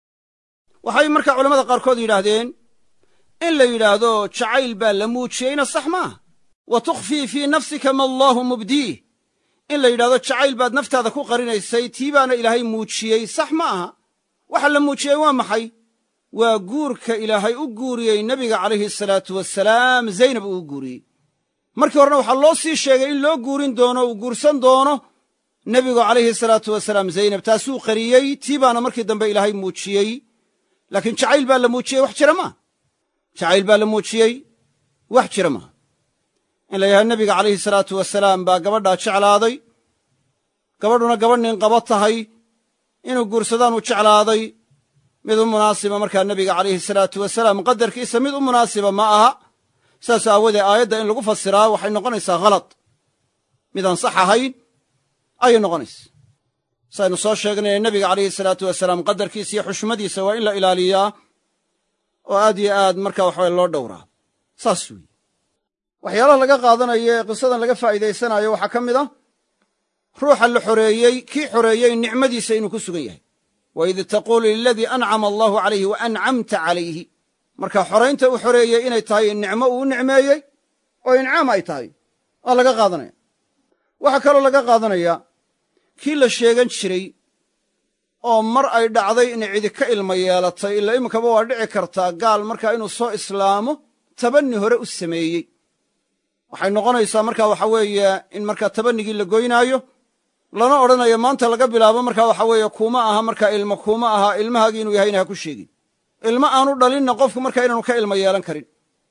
waxay markaa culamada qaarkood yidhaahdeen in la yidhaahdo jacayl baa la muujiyeyna sax maaha wa tukhfii fii nafsika ma allaahu mubdiih in la yidhahdo jacayl baad naftaada ku qarinaysay tii baana ilaahay muujiyey sax ma aha waxa la muujiyey waa maxay waa guurka ilaahay u guuriyey nebiga calayhi salaatu wasalaam zaynab uu guuriyey markii horena waxaa loo sii sheegay in loo guurin doono uu guursan doono nebigu calayhi salaatu wasalaam zaynab taasuu qariyey tii baana markii dambe ilaahay muujiyey laakiin jacayl baa la muujiyey wax jira maaha jacayl baa la muujiyey wax jira maaha in la yahay nebiga calayhi salaatu wasalaam baa gabadhaa jeclaaday gabadhuna gabadh nin qaba tahay inuu guursadaan uu jeclaaday mid u munaasiba markaa nebiga calayhi salaatu wasalaam qadarkiisa mid u munaasiba ma aha saas aawadee aayadda in lagu fasiraa waxay noqonaysaa khalad midaan sax ahayn ayay noqonaysa saynu soo sheegnay nebiga calayhi salaatu wasalaam qadarkiisa iyo xushmadiisa waa in la ilaaliyaa oo aad iyo aad markaa waxaway loo dhowraa saas weeye waxyaalaha laga qaadanayo ee qisadan laga faa'iidaysanayo waxaa ka mid ah ruuxa la xoreeyey kii xoreeyey nicmadiisa inuu ku sugan yahay waid taquulu liladii ancama allahu calayhi wa ancamta calayhi marka xoraynta u xoreeyey inay tahay nicmo uu u nicmeeyey oo incaam ay tahay waa laga qaadanaya waxaa kaloo laga qaadanaya kii la sheegan jiray oo mar ay dhacday inay cidi ka ilma yeelatay ila iminkaba waa dhici kartaa gaal markaa inuu soo islaamo tabanni hore u sameeyey waxay noqonaysaa markaa waxa weeye in markaa tabannigii la goynaayo lana odhanayo maanta laga bilaabo markaa waxa weeye kuuma aha markaa ilmo kuuma aha ilmahaagii inuu yahayna ha ku sheegin ilmo aanu dhalinna qofku markaa inaanu ka ilmo yeelan karin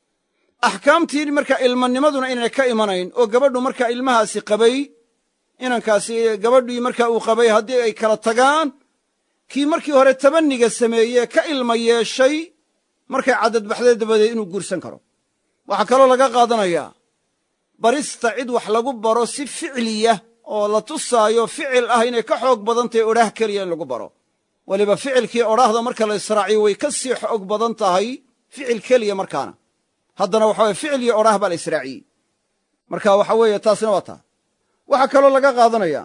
axkaamtii markaa ilmanimaduna inaynay ka imanayn oo gabadhu markaa ilmahaasi qabay inankaasi gabadhii markaa uu qabay haddii ay kala tagaan kii markii hore tabanniga sameeyee ka ilma yeeshay markay caddadbaxdee dabadeed inuu guursan karo waxaa kaloo laga qaadanayaa barista cid wax lagu baro si ficliya oo la tusaayo ficil ah inay ka xoog badan tahay odhaah keliya in lagu baro weliba ficilkii odhaahda marka la israaciyo way ka sii xoog badan tahay ficil keliya markaana haddana waxa weye ficil iyo odhaah baa la israaciyey marka waxa weeye taasina waa taa waxaa kaloo laga qaadanayaa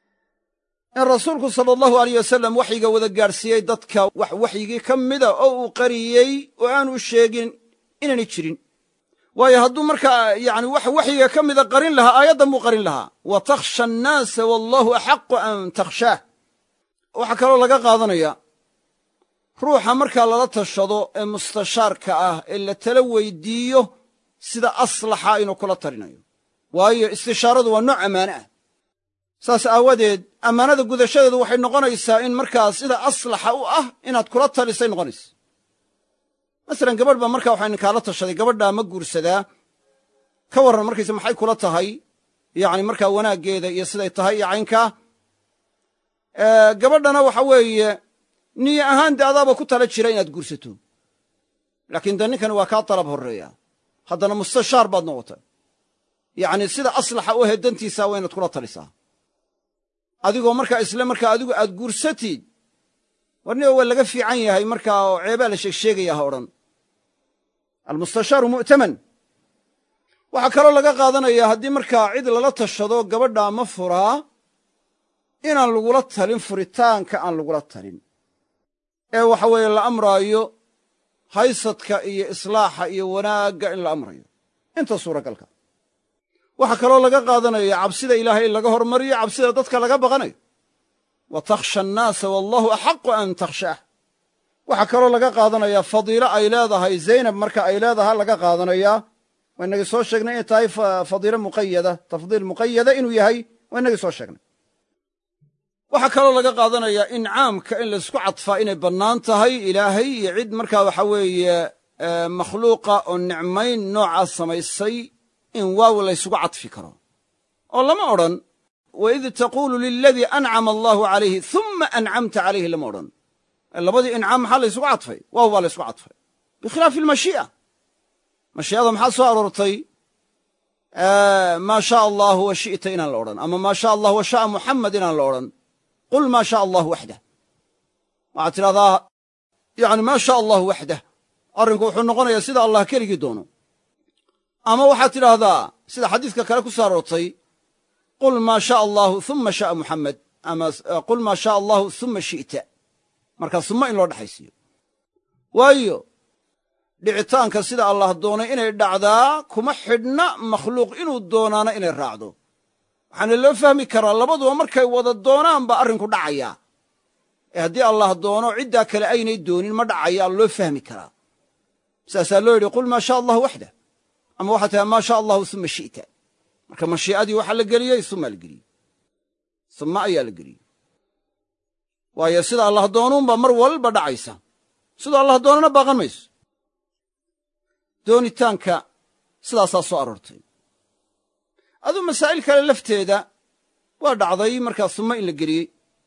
in rasuulku sala allahu alayh wasalam waxyiga wada gaadhsiiyey dadka wax waxyigii ka mida oo uu qariyey oo aanu sheegin inaanay jirin waayo hadduu markaa yani wax waxyiga ka mida qarin lahaa aayaddan buu qarin lahaa wa takhsha annaasa wallahu axaqu an takhshaah waxaa kaloo laga qaadanaya ruuxa markaa lala tashado ee mustashaarka ah ee la tala weydiiyo sida aslaxa inuu kula talinayo waayo istishaaradu waa nooc ammaane ah saas aawadeed ammaanada gudashadeedu waxay noqonaysaa in markaa sida aslaxa u ah inaad kula talisay noqonaysa masalan gabadh baa markaa waxaa ninkaala tashaday gabadhaa ma guursadaa ka warran markayse maxay kula tahay yacni markaa wanaaggeeda iyo siday tahay iyo caynkaa gabadhana waxa weeye niyo ahaan dee adaaba ku tala jira inaad guursato laakiin dee ninkani waa kaa dalab horreeya haddana mustashaar baad noqotay yacni sida aslaxa u ahe dantiisa waa inaad kula talisaa adigoo markaa isle markaa adigu aad guursatid warniba waa laga fiican yahay markaa oo ceebaa la sheegsheegaya ha odhan almustashaaru mu'taman waxaa kaloo laga qaadanayaa haddii markaa cid lala tashado gabadhaa ma furaa inaan lagula talin furitaanka aan lagula talin ee waxa weeye la amraayo haysadka iyo islaaxa iyo wanaagga in la amrayo inta suuragalka waxaa kaloo laga qaadanaya cabsida ilaahay in laga hormariyo cabsida dadka laga baqanayo wa takhsha annaasa wallahu axaqu an takhshaah waxaa kaloo laga qaadanayaa fadiilo ay leedahay zaynab marka ay leedahay laga qaadanayaa waa inagii soo sheegnay inay tahay fadiilo muqayada tafdiil muqayada inuu yahay waa inagii soo sheegnay waxaa kaloo laga qaadanayaa incaamka in laysku cadfaa inay bannaan tahay ilaahay iyo cid markaa waxa weeye makhluuqa oo nicmayn noocaas samaysay in waaw laysugu cadfi karo oo lama odhan waid taquulu liladii ancama allaahu calayhi uma ancamta calayhi lama odhan labadii incaam maxaa la ysugu cadfay waaw baa la ysku cadfay bikhilaafi almashii'a mashii'ada maxaa soo aroortay maa shaaa allaahu wa shi'ta inaan la odhan ama maa shaa allah wa sha'a muxamed inaan la odhan qul maa shaa allahu waxdah waxaad tidhahdaa yani maa shaa allahu waxdah arrinku wuxuu noqonayaa sida allah keligii doono ama waxaad tidhaahdaa sida xadiiska kale ku soo aroortay qul maa shaaa allaahu uma sha'a muxamed ama qul maa shaaa allahu uma shi'ta markaa suma in loo dhexaysiiyo waayo dhicitaanka sida allah doonay inay dhacdaa kuma xidhna makhluuq inuu doonaana inay raacdo waxaana loo fahmi karaa labaduba markay wada doonaan baa arrinku dhacayaa ee haddii allah doono ciddaa kale aynay doonin ma dhacayaa loo fahmi karaa saasaa loo yidhi qul maa shaa allahu waxdah ama waxaa tahay maa shaa allahu uma shi'ta marka mashii'adii waxaa la geliyey uma la geliyey uma ayaa la geliyey waayo sida allah doonuunbaa mar walba dhacaysa siduu allah doonana baaqan mayso doonitaanka sidaasaa soo aroortay aduu masaa'il kale lafteeda waa dhacday markaa suma in la geliyey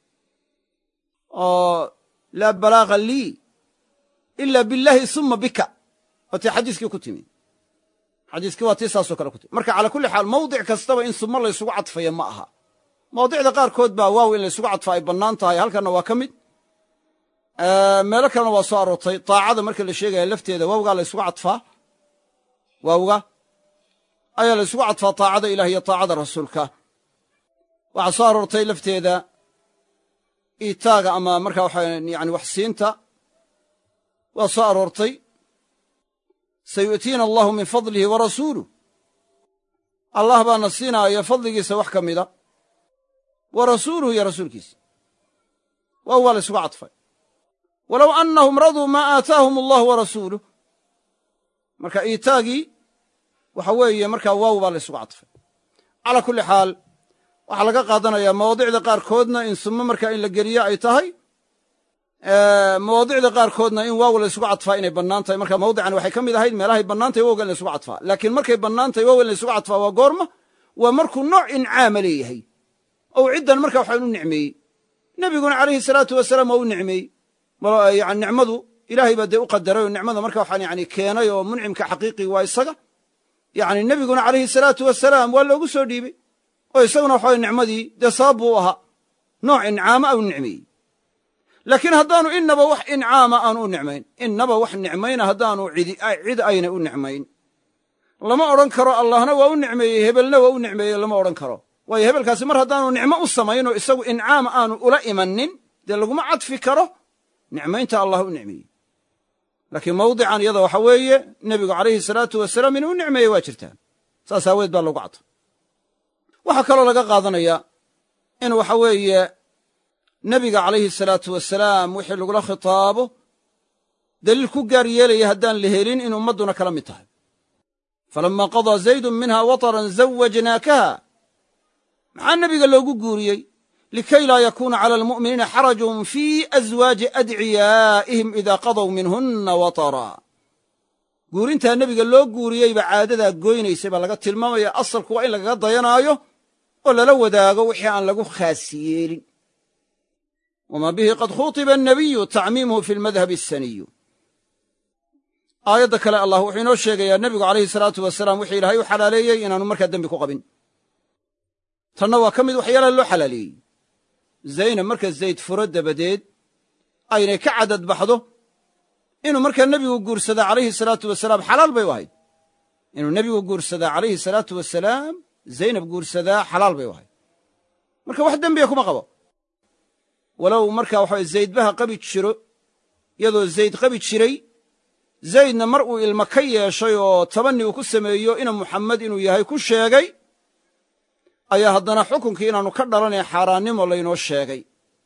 oo laa balaaga lii ila billaahi suma bika waa tii xadiiskii ku timi xadiiskii waa tii saasoo kale ku timi marka calaa kulli xaal mawdic kastaba in suma laysugu cadfaya ma aha mawdicda qaarkood baa waaw in laysugu cadfa ay bannaan tahay halkanna waa ka mid meelo kalena waa soo aroortay taacada marka la sheegaya lafteeda waawgaa laysugu cadfaa waawga ayaa laysugu cadfaa taacada ilaah iyo taacada rasuulka waxaa soo aroortay lafteeda iitaaga ama markaa waxa yani wax siinta waa soo aroortay sayu'tiina allahu min fadlihi wa rasuuluh allah baana siinaaya fadligiisa wax ka mida wa rasuuluhu iyo rasuulkiisa waaw waa laysugu cadfay walow annahum raduu maa aataahum allahu wa rasuuluh marka iitaagii waxa weeye markaa waaw baa laysugu cadfay calaa kulli xaal waxaa laga qaadanayaa mawaadicda qaarkoodna in sumo markaa in la geliyo ay tahay mawaadicda qaarkoodna in waaw laysugu cadfaa inay bannaan tahay marka mawdican waxay ka mid ahayd meelahay bannaan tahay wowga in laysugu cadfaa laakiin markay bannaan tahay wowga in laysugu cadfaa waa goorma waa markuu nooc incaama leeyahay ou ciddan markaa waxaan u nicmeeyey nebiguna calayhi salaatu wasalaam waa u nicmeeyey yani nicmadu ilaahay baa dee u qadaray oo nicmada marka waxaan yani keenay oo muncimka xaqiiqii waa isaga yani nebiguna calayhi salaatu wasalaam waa loogu soo dhiibey oo isaguna waxaa nicmadii dee sabab buu u ahaa nooc incaama au nicmeeyey laakiin haddaanu inaba wax incaama aanu u nicmayn inaba wax nicmayna haddaanu cid ayna u nicmayn lama odhan karo allahna waa u nicmeeyey hebelna waa u nicmeeyey lama odhan karo waayo hebelkaasi mar haddaanu nicmo u samayn oo isagu incaam aanu ula imanin dee laguma cadfi karo nicmaynta allah u nicmeeyey laakiin mawdican iyada waxa weeye nebigu calayhi salaatu wasalaam inuu u nicmeeyey waa jirtaa saas aaweed baa lagu cadfa waxaa kaloo laga qaadanayaa in waxa weeye nebiga calayhi salaatu wasalaam wixii lagula khitaabo daliil ku gaar yeelaya haddaan la helin in ummadduna kala mid tahay falammaa qadaa zaydun minha wataran zawajnaakaha maxaa nebiga loogu guuriyey likay laa yakuuna cala almu'miniina xarajun fii aswaaji adciyaa'ihim idaa qadow minhunna watara guurintaa nebiga loo guuriyeyba caadadaa goynaysay baa laga tilmaamaya asalku waa in lagaga dayanaayo oo lala wadaago wixii aan lagu khaasi yeelin wamaa bihi qad khutiba annabiyu tacmiimuhu fi lmadhabi asaniyu aayadda kale allah wuxuu inoo sheegayaa nebigu calayhi salaatu wasalaam wixii ilaahay u xalaaleeyey inaanu markaa dembi ku qabin tanna waa ka mid waxyaalaha loo xalaaleeyey zaynab marka zayd furo dabadeed aynay ka cadad baxdo inuu markaa nebigu guursadaa calayhi salaatu wasalaam xalaal bay u ahayd inuu nebigu guursadaa calayhi salaatu wasalaam zaynab guursadaa xalaal bay u ahayd marka wax dembiya kuma qabo walow markaa waxaway zaydbaha qabi jiro iyadoo zayd qabi jiray zaydna mar uu ilmo ka yeeshay oo tabanni uu ku sameeyo ina muxammed inuu yahay ku sheegay ayaa haddana xukunkii inaannu ka dhalanayn xaaraannimo laynoo sheegay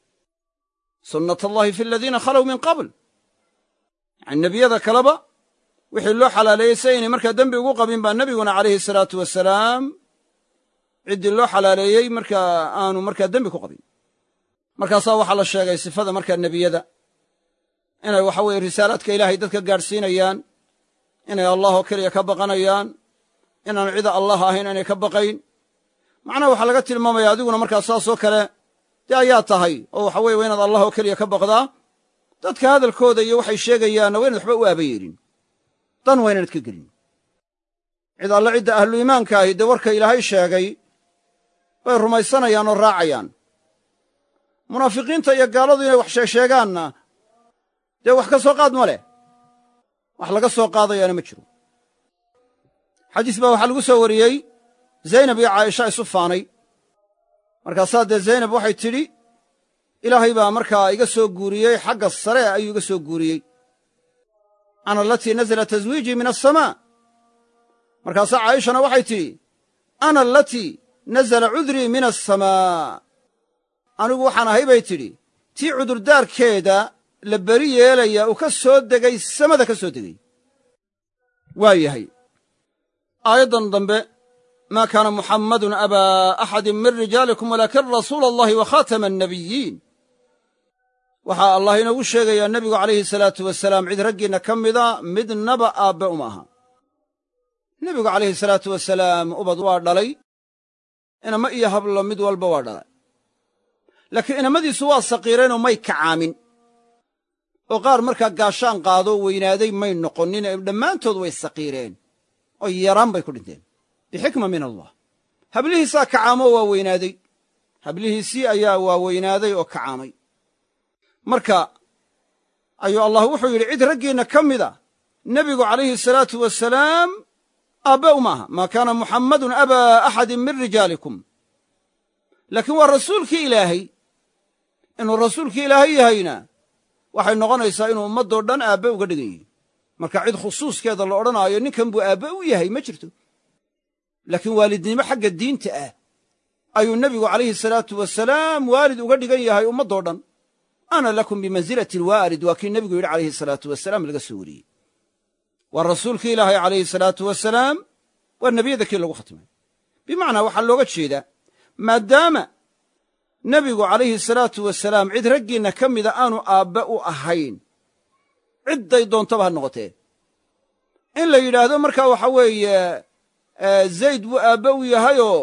sunnat allahi fi aladiina khalow min qabl yani nebiyada kaleba wixii loo xalaaleeyey si aynay markaa dembi ugu qabin baa nebiguna calayhi salaatu wasalaam ciddii loo xalaaleeyey markaa aanu markaa dembi ku qabin markaasaa waxaa la sheegay sifada markaa nebiyada inay waxa weeye risaalaadka ilaahay dadka gaadhsiinayaan inay allah oo keliya ka baqanayaan inaanu cida allah ahayn aanay ka baqayn macnaha waxaa laga tilmaamaya adiguna markaa saasoo kale dee ayaa tahay oo waxa weeye waa inaad allah oo keliya ka baqdaa dadka hadalkooda iyo waxay sheegayaanna waa inaad waxba u aaba yeelin dan waa inaanad ka gelin cid alle cidda ahlu iimaanka ahi dee warka ilaahay sheegay bay rumaysanayaan oo raacayaan munaafiqiinta iyo gaaladu inay wax sheegsheegaanna dee wax ka soo qaad ma leh wax laga soo qaadayaana ma jiro xadiis baa waxaa lagu soo wariyey zaynab iyo caaisha isu faanay markaasaa dee zaynab waxay tidhi ilaahay baa markaa iga soo guuriyey xagga sare ayuu iga soo guuriyey ana alatii nazala taswiijii min asamaa markaasaa caa'ishana waxay tidhi ana alatii nazala cudrii min asamaa anigu waxaan ahay bay tidhi tii cudurdaarkeeda la beri yeelaya uu ka soo degay samada ka soo degay waa yahay aayaddan dambe maa kaana muxammadun abaa axadin min rijaalikum walaakin rasuula allahi wa khaatama annabiyiin waxaa allah inoogu sheegayaa nebigu calayhi salaatu wasalaam cid raggiinna ka mida midnaba aabbe uma aha nebigu calayhi salaatu wasalaam ubad waa dhalay inama iyo hablo mid walba waa dhalay laakiin inamadiisu waa saqiireenoo may kacaamin oo qaar markaa gaashaan qaadoo weynaaday may noqonin ee dhammaantood way saqiireen oo yaraan bay ku dhinteen bixikma min allah hablihiisaa kacaamoo waa weynaaday hablihiisii ayaa waa weynaaday oo kacaamay marka ayuu allah wuxuu yidhi cid raggiinna ka mida nebigu calayhi salaatu wasalaam aabbe uma aha maa kaana muxammadun abaa axadin min rijaalikum laakiin waa rasuulkii ilaahay inuu rasuulkii ilaahay yahayna waxay noqonaysaa inuu ummaddoo dhan aabbe uga dhigan yihi marka cid khusuuskeeda la odhanaayo ninkan buu aabbe u yahay ma jirto laakiin waalidnimo xagga diinta ah ayuu nebigu calayhi salaatu wasalaam waalid uga dhigan yahay ummaddoo dhan ana lakum bimansilati alwaalid waa kii nebigu yidhi calayhi salaatu wasalaam laga soo wariyey waa rasuulkii ilaahay calayhi salaatu wasalaam waa nebiyada kii lagu khatimay bimacnaa waxaa looga jeedaa maadaama nebigu calayhi salaatu wasalaam cid raggiinna ka mida aanu aabbe u ahayn cidday doontaba ha noqotee in la yidhaahdo markaa waxa weeye zayd buu aabbe u yahayoo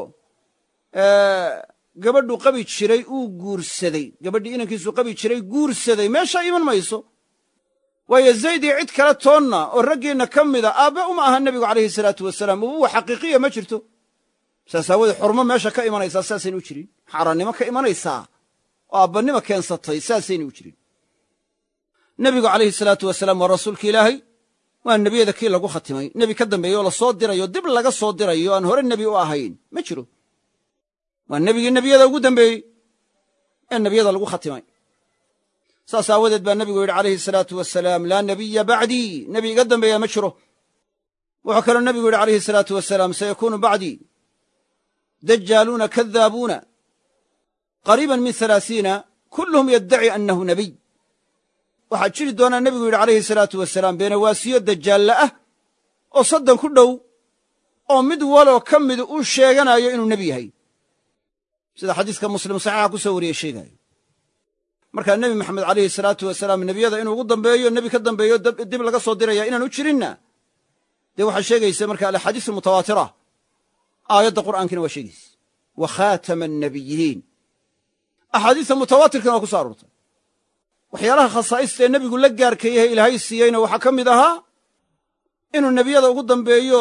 gabadhuu qabi jiray uu guursaday gabadhii inankiisuu qabi jiray guursaday meeshaa iman mayso waayo zayd iyo cid kale toonna oo raggiinna ka mida aabbe uma aha nebigu calayhi salaatu wasalaam ubuwa xaqiiqiya ma jirto saas aawoodee xurmo meesha ka imanaysaa saasayna u jirin xaaraannimo ka imanaysaa oo aabbannimo keensatay saasayna u jirin nebigu calayhi salaatu wasalaam waa rasuulka ilaahay waa nebiyada kii lagu khatimay nebi ka dambeeye oo la soo dirayo dib laga soo dirayo aan hore nebi u ahayn ma jiro waa nebigii nebiyada ugu dambeeyey ee nebiyada lagu khatimay saas aawadeed baa nebigu yidhi calayhi salaatu wasalaam laa nebiya bacdii nebi iga dambeeya ma jiro wuxuu kaloo nebigu yidhi calayhi salaatu wasalaam sayakuunu bacdii dajaaluuna kadaabuuna qariiban min halaasiina kulluhum yaddaci annahu nebiy waxaa jiri doonaa nebigu yidhi calayhi salaatu wasalaam beenawaasiyo dajaalla ah oo soddon ku dhow oo mid waloo ka midu uu sheeganayo inuu nebi yahay sida xadiiska muslim saxiixa ku soo wariyey sheegaayo markaa nebi maxamed calayhi salaatu wasalaam nebiyada inuu ugu dambeeyo nebi ka dambeeyo dib laga soo diraya inaanu jirinna dee waxaa sheegaysa marka alaxaadiis almutawaatira aayadda qur'aankiina waa sheegaysa wa khaatama annabiyiin axaadiista mutawaatirkana waa ku so aroortay waxyaalaha khasaa'ista ee nebigu la gaarka yahay ilaahay siiyeyna waxaa ka mid ahaa inuu nebiyada ugu dambeeyo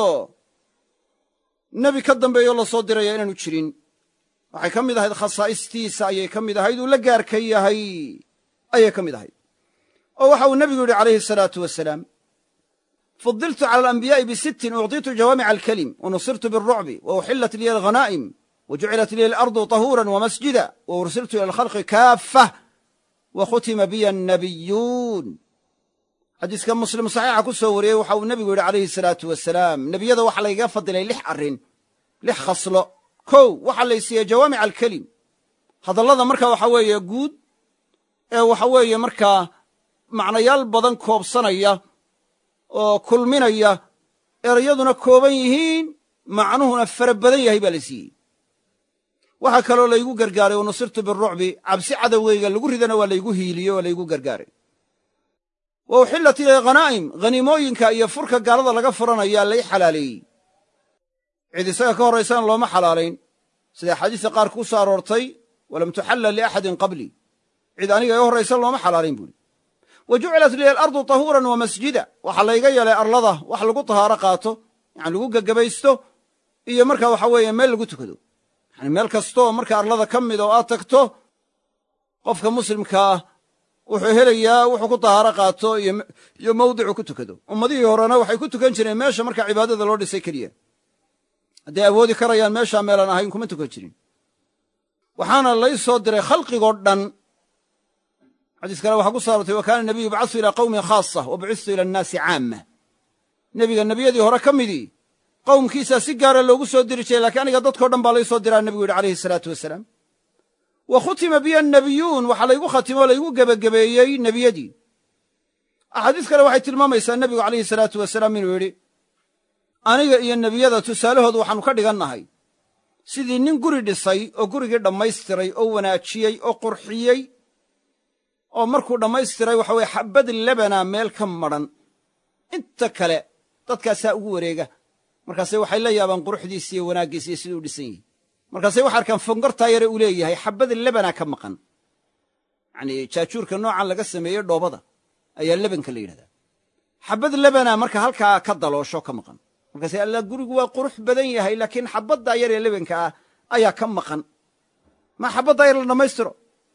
nebi ka dambeeyo la soo diraya inaanu jirin waxay ka mid ahayd khasaa'istiisa ayay ka mid ahayd uu la gaarka yahay ayay ka mid ahayd oo waxa uu nebigu yidhi calayhi asalaatu wasalaam fudiltu cala alanbiyaa'i bisittin ucطiitu jawaamica alkalim wanusirtu biاlrucbi wa uxillat liya alghanaa'im wa jucilat liya alardu tahuuran wamasjida wa ursiltu ila alkhalqi kaaffah wa khutima biya annabiyuun xadiiska muslim saxiixa ku soo wariyey waxa uu nebigu yidhi calayhi salaatu wasalaam nebiyada waxaa laygaga fadilay 6 arrin 6 khaslo kow waxaa lay siiyey jawaamica alkelim hadallada markaa waxa weeye guud ee waxa weeye markaa macnayaal badan koobsanaya oo kulminaya erayaduna kooban yihiin macnuhuna fara badan yahay baa la siiyey waxaa kaloo laygu gargaaray wa nusirtu birucbi cabsi cadowgeyga lagu ridana waa laygu hiiliye waa laygu gargaaray wa uxillat ilay khanaa'im haniimooyinka iyo furka gaalada laga furanayaa lay xalaaleeyey cid isaga ka horraysana looma xalaalayn sida axaadiista qaar ku soo aroortay walam tuxalla liaxadin qablii cid aniga iga horraysa looma xalaalayn buuhi wa jucilat liya alardu tahuuran wa masjida waxaa layga yeelay arlada wax lagu tahaaro qaato yani lagu gegabaysto iyo markaa waxa weeye meel lagu tukado yani meel kastoo marka arlada ka mid oo aad tagto qofka muslimkaa wuxuu helayaa wuxuu ku tahaaro qaato iyo mawdicu ku tukado ummadihii horena waxay ku tukan jireen meesha marka cibaadada loo dhisay keliya hadday awoodi karayaan meeshaa meelaan ahayn kuma tukan jirin waxaana lay soo diray khalqigoo dhan xadiis kale waxaa ku soo aroortay wa kaana nabiyu yubcasu ilaa qawmin khaasa wa bucistu ila annaasi caama nebiga nebiyadii hore ka midii qowmkiisaa si gaara loogu soo diri jiray lakiin aniga dadkao dhan baa lay soo diraa nebigu yidhi calayhi salaatu wasalaam wa khutima biya annabiyuun waxaa laygu khatimo o laygu gebagabeeyey nebiyadii axaadiis kale waxay tilmaamaysaa nebigu calayhi salaatu wasalaam inuu yidhi aniga iyo nebiyada tusaalahoodu waxaannu ka dhigannahay sidii nin guri dhisay oo gurigii dhammaystiray oo wanaajiyey oo qurxiyey oo markuu dhammaystiray waxa weye xabbad lebana meel ka madran inta kale dadkaasaa ugu wareega markaase waxay la yaabaan quruxdiisa iyo wanaaggiisa iyo siduu u dhisan yihi markaase waxay arkaan fongortaa yare uu leeyahay xabbad lebana ka maqan yacnii jaajuurka noocan laga sameeyey dhoobada ayaa lebanka la yidhahdaa xabbad lebana marka halkaa ka daloosho ka maqan markaase alla gurigu waa qurux badan yahay laakiin xabbaddaa yar ee lebanka ah ayaa ka maqan ma xabbaddaa yar la dhammaystiro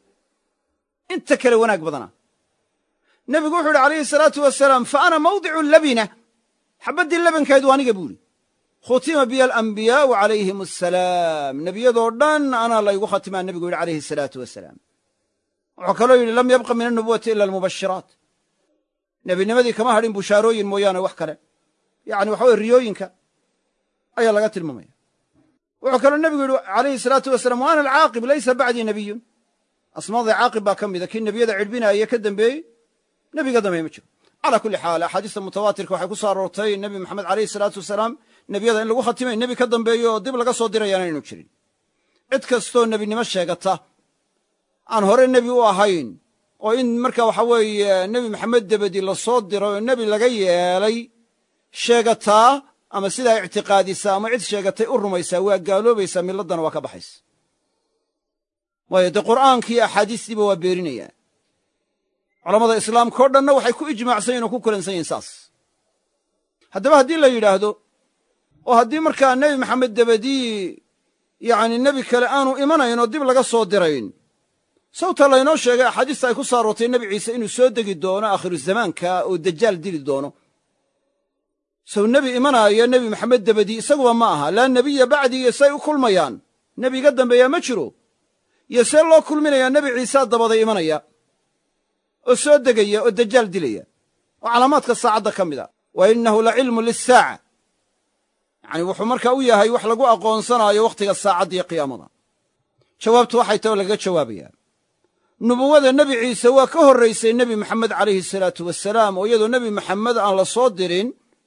inta kale wanaag badana nebigu wuxuu yidhi calayhi salaatu wasalaam fa ana mawdicu labina xabbaddii lebankeedu aniga buu idhi khutima biya alambiyaau calayhim asalaam nebiyadoo dhan anaa laygu khatimaa nebigu yidhi calayhi salaatu wasalaam wuxuu kaloo yidhi lam yabqa min annubuwati ila almubashiraat nebinimadii kama hadhin bushaarooyin mooyaane wax kale yacni waxa weye riyooyinka ayaa laga tilmaamaya wuxuu kaloo nebigu yidhi calayhi salaatu wasalaam wa ana alcaaqib laysa bacdii nebiyun asmaadii caaqib baa ka mida kii nebiyada cidhbinaaya ka dambeeyey nebiga dambeeye ma jiro calaa kulli xaal axaadiista mutawaatirka waxay ku soo aroortay nebi maxamed calayhi salaatu wasalaam nebiyada in lagu khatimay nebi ka dambeeyo oo dib laga soo dirayaana inu jirin cid kastoo nebinimo sheegata aan hore nebi u ahayn oo in marka waxa weeye nebi maxamed dabadi la soo diray oo nebi laga yeelay sheegataa ama sidaa ictiqaadisaa ama cid sheegatay u rumaysaa waa gaaloobaysaa milladdana waa ka baxaysa waayo dee qur'aankii iyo axaadiistiiba waa beerinayaa culammada islaamka o dhanna waxay ku ijmaacsan yihin oo ku kulansan yihin saas haddaba haddii la yidhaahdo oo haddii markaa nebi maxamed dabadii yacni nebi kale aanu imanayn oo dib laga soo dirayn sawta laynoo sheegay axaadiista ay ku soo aroortay nebi ciise inuu soo degi doono aakhiru zamaanka oo dajaal dili doono sow nebi imanaayo nebi maxamed dabadii isaguba ma aha laa nebiya bacdii iyo say u kulmayaan nebi iga dambeeyaa ma jiro iyo see loo kulminayaa nebi ciisaa dabaday imanaya oo soo degaya oo dajaal dilaya oo calaamaadka saacadda ka mid a wa innahu la cilmun lissaaca yacni wuxuu markaa u yahay wax lagu aqoonsanaayo wakhtiga saacadda iyo qiyaamada jawaabtu waxay taho lagaga jawaabayaa nubuwada nebi ciise waa ka horraysay nebi maxamed calayhi salaatu wasalaam oo iyadoo nebi maxamed aan la soo dirin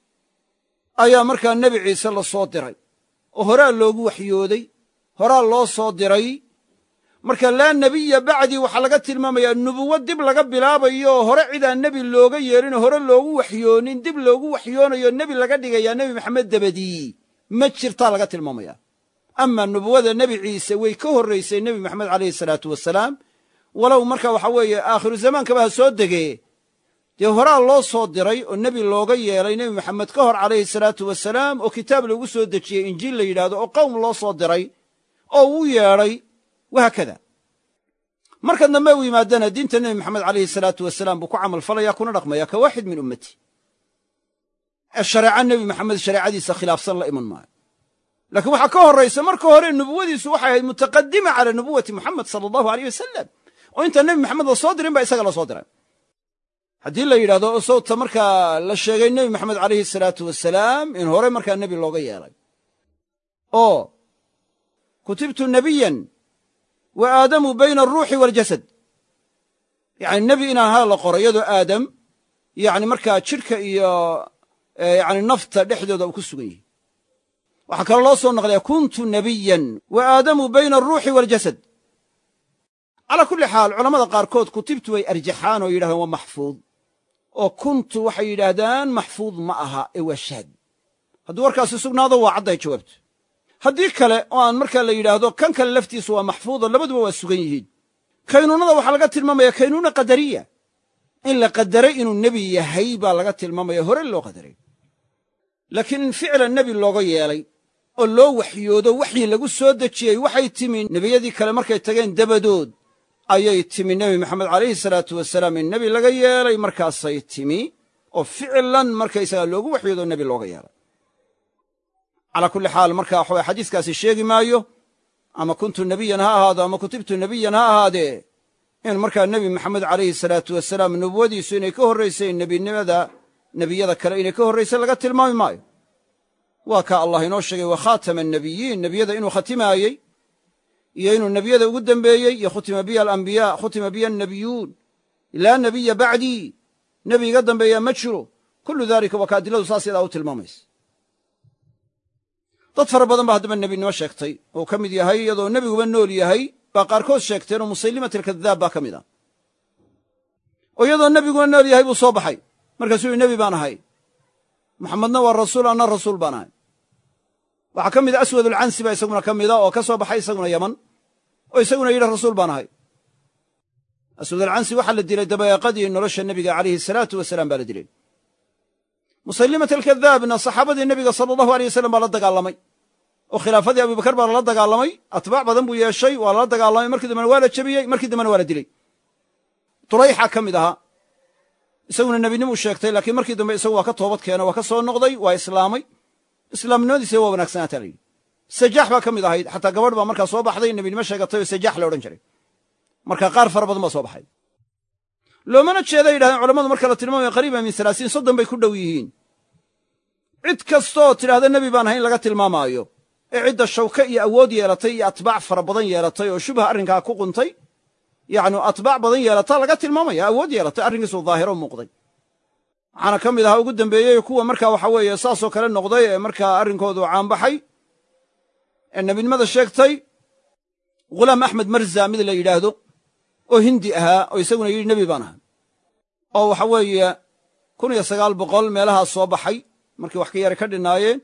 ayaa markaa nebi ciise la soo diray oo horaa loogu waxyooday horaa loo soo diray marka laa nebiya bacdii waxaa laga tilmaamayaa nubuwo dib laga bilaabayo oo hore cidaan nebi looga yeelin hore loogu waxyoonin dib loogu waxyoonayo nebi laga dhigayaa nebi maxamed dabadii ma jirtaa laga tilmaamaya ama nubuwada nebi ciise way ka horraysay nebi maxamed calayhi salaatu wasalaam walow marka waxa weeye aakhiru zamaankaba ha soo degee dee horaa loo soo diray oo nebi looga yeelay nebi maxamed ka hor calayhi salaatu wasalaam oo kitaab lagu soo dejiyey injiil la yidhaahdo oo qowm loo soo diray oo uu yeedhay wahaakada marka dambe uu yimaadana diinta nebi maxamed calayhi salaatu wasalaam buu ku camal falaya kuna dhaqmaya ka waaxid min ummati ee shareeca nebi maxamed shareecadiisa khilaafsan la iman maayo laakiin waxaa ka horraysa marka hore nubuwadiisu waxay ahayd mutaqadima calaa nubuwati muxamed sala allahu aleyh wasalam oo intaan nebi maxamed la soo dirin ba isaga la soo diray haddii la yidhahdo oo sawta markaa la sheegay nebi maxamed calayhi salaatu wasalaam in hore markaa nebi looga yeelay oo kutibtu nebiyan wa aadamu bayna alruuxi waaljasad yacni nebi inaan hala la qoro iyadoo aadam yacni markaa jidhka iyo yacni nafta dhexdooda uu ku sugan yahay waxaa kaloo loo soo naqliyaa kuntu nebiyan wa aadamu bayna alruuxi waaljasad calaa kulli xaal culammada qaarkood kutibtu way arjaxaan oo yidhahdaan waa maxfuud oo kuntu waxay yidhaahdaan maxfuud ma aha ee waa shaad hadduu warkaasi sugnaado waa cadday jawaabtu haddii kale oo aan markaa la yidhaahdo kan kale laftiisu waa maxfuudo labaduba waa sugan yihiin kaynuunada waxaa laga tilmaamaya kaynuuna qadariya in la qadaray inuu nebi yahay baa laga tilmaamaya hore loo qadaray laakiin in ficlan nebi looga yeelay oo loo waxyoodo waxyi lagu soo dejiyey waxay timi nebiyadii kale markay tageen dabadood ayay timi nebi maxamed calayhi salaatu wasalaam in nebi laga yeelay markaasay timi oo ficlan markaysagaa loogu waxyoodo nebi looga yeelay calaa kulli xaal marka waxaway xadiiskaasi sheegi maayo ama kuntu nebiyan ha ahaado ama kutibtu nebiyan ha ahaadee in markaa nebi maxamed calayhi salaatu wasalaam nubuwadiisu inay ka horraysay nebinimada nebiyada kale inay ka horraysay laga tilmaami maayo waa kaa allah inoo sheegay wa khaatama annebiyiin nebiyada inuu khatimaayey iyo inuu nebiyada ugu dembeeyey iyo khutima biya alambiyaa khutima biya annebiyuun laa nebiya bacdii nebi iga dambeeyaa ma jiro kullu daalika waa ka adiladu saas yadaa u tilmaamaysa dad fara badan baa haddaba nebinimo sheegtay oo ka mid yahay iyadoo nebiguba nool yahay baa qaarkood sheegteen oo musaylimat alkadaab baa ka mid ah oo iyadoo nebiguna nool yahay buu soo baxay markaasuu yihi nebi baan ahay maxamedna waa rasuul anna rasuul baan ahay waxaa ka mid a aswad alcansi baa isaguna ka mida oo ka soo baxay isaguna yaman oo isaguna yidhi rasuul baan ahay aswad alcansi waxaa la dilay dabayaaqadii nolosha nebiga calayhi salaatu wasalaam baa la dilay musaylimat alkadaabna saxaabadii nebiga sala allahu aleyh wasalam baa la dagaalamay oo khilaafadii abubakar baa lala dagaalamay atbaac badan buu yeeshay waa lala dagaalamay markii dambena waa la jebiyey markii dambena waa la dilay tulayxa ka mid ahaa isaguna nebinimuu sheegtay laakiin markii dambe isagu waa ka toobad keeno waa ka soo noqday waa islaamay islaamnimadiisa waa wanaagsanaataa la yidhi sajaax baa ka mid ahayd xataa gabadh baa markaa soo baxday nebinimo sheegatay oo sajaax la odhan jiray marka qaar fara badan baa soo baxay loomana jeeday yidhahdeen culammadu marka la tilmaamaya qariiba min alaasiin soddon bay ku dhow yihiin cid kastooo tidhaahda nebi baan ahayn laga tilmaamaayo ee cidda shawke iyo awood yeelatay iyo atbaac fara badan yeelatay oo shubha arrinkaa ku quntay yacni atbaac badan yeelataa laga tilmaamaya awood yeelatay arrinkiisu daahiro muuqday waxaana ka mid ahaa ugu dembeeyey kuwa markaa waxa weeye saasoo kale noqday ee markaa arrinkoodu caanbaxay ee nebinimada sheegtay ghulaam axmed marza mid la yidhaahdo oo hindi ahaa oo isaguna yidhi nebi baan ahay oo waxa weeye 1900 meelahaas soo baxay markii wax ka yara ka dhinaayeen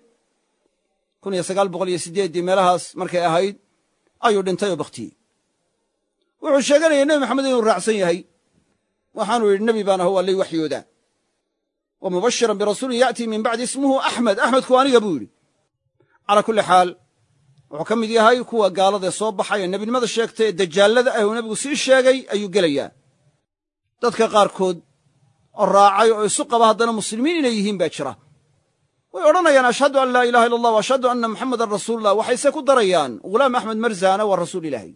1908 meelahaas markay ahayd ayuu dhintay oo bakhtiyey wuxuu sheeganayay nebi maxamed inuu raacsan yahay waxaanuu yidhi nebi baan aho waa lay waxyoodaa wa mubashiran birasuulin ya'tii min bacdi ismuhu axmed axmedku aniga buu yidhi calaa kulli xaal wuxuu ka mid yahay kuwa gaaladae soo baxay ee nebinimada sheegtay ee dajaallada ah uu nebigu sii sheegay ayuu gelayaa dadka qaarkood oo raacay oo isu qaba haddana muslimiin inay yihiin baa jira way odhanayaan ashhadu an laa ilaha illa allah wa ashhadu anna muxammadan rasuulullah waxayse ku darayaan ghulaam axmed marzana waa rasuul ilaahay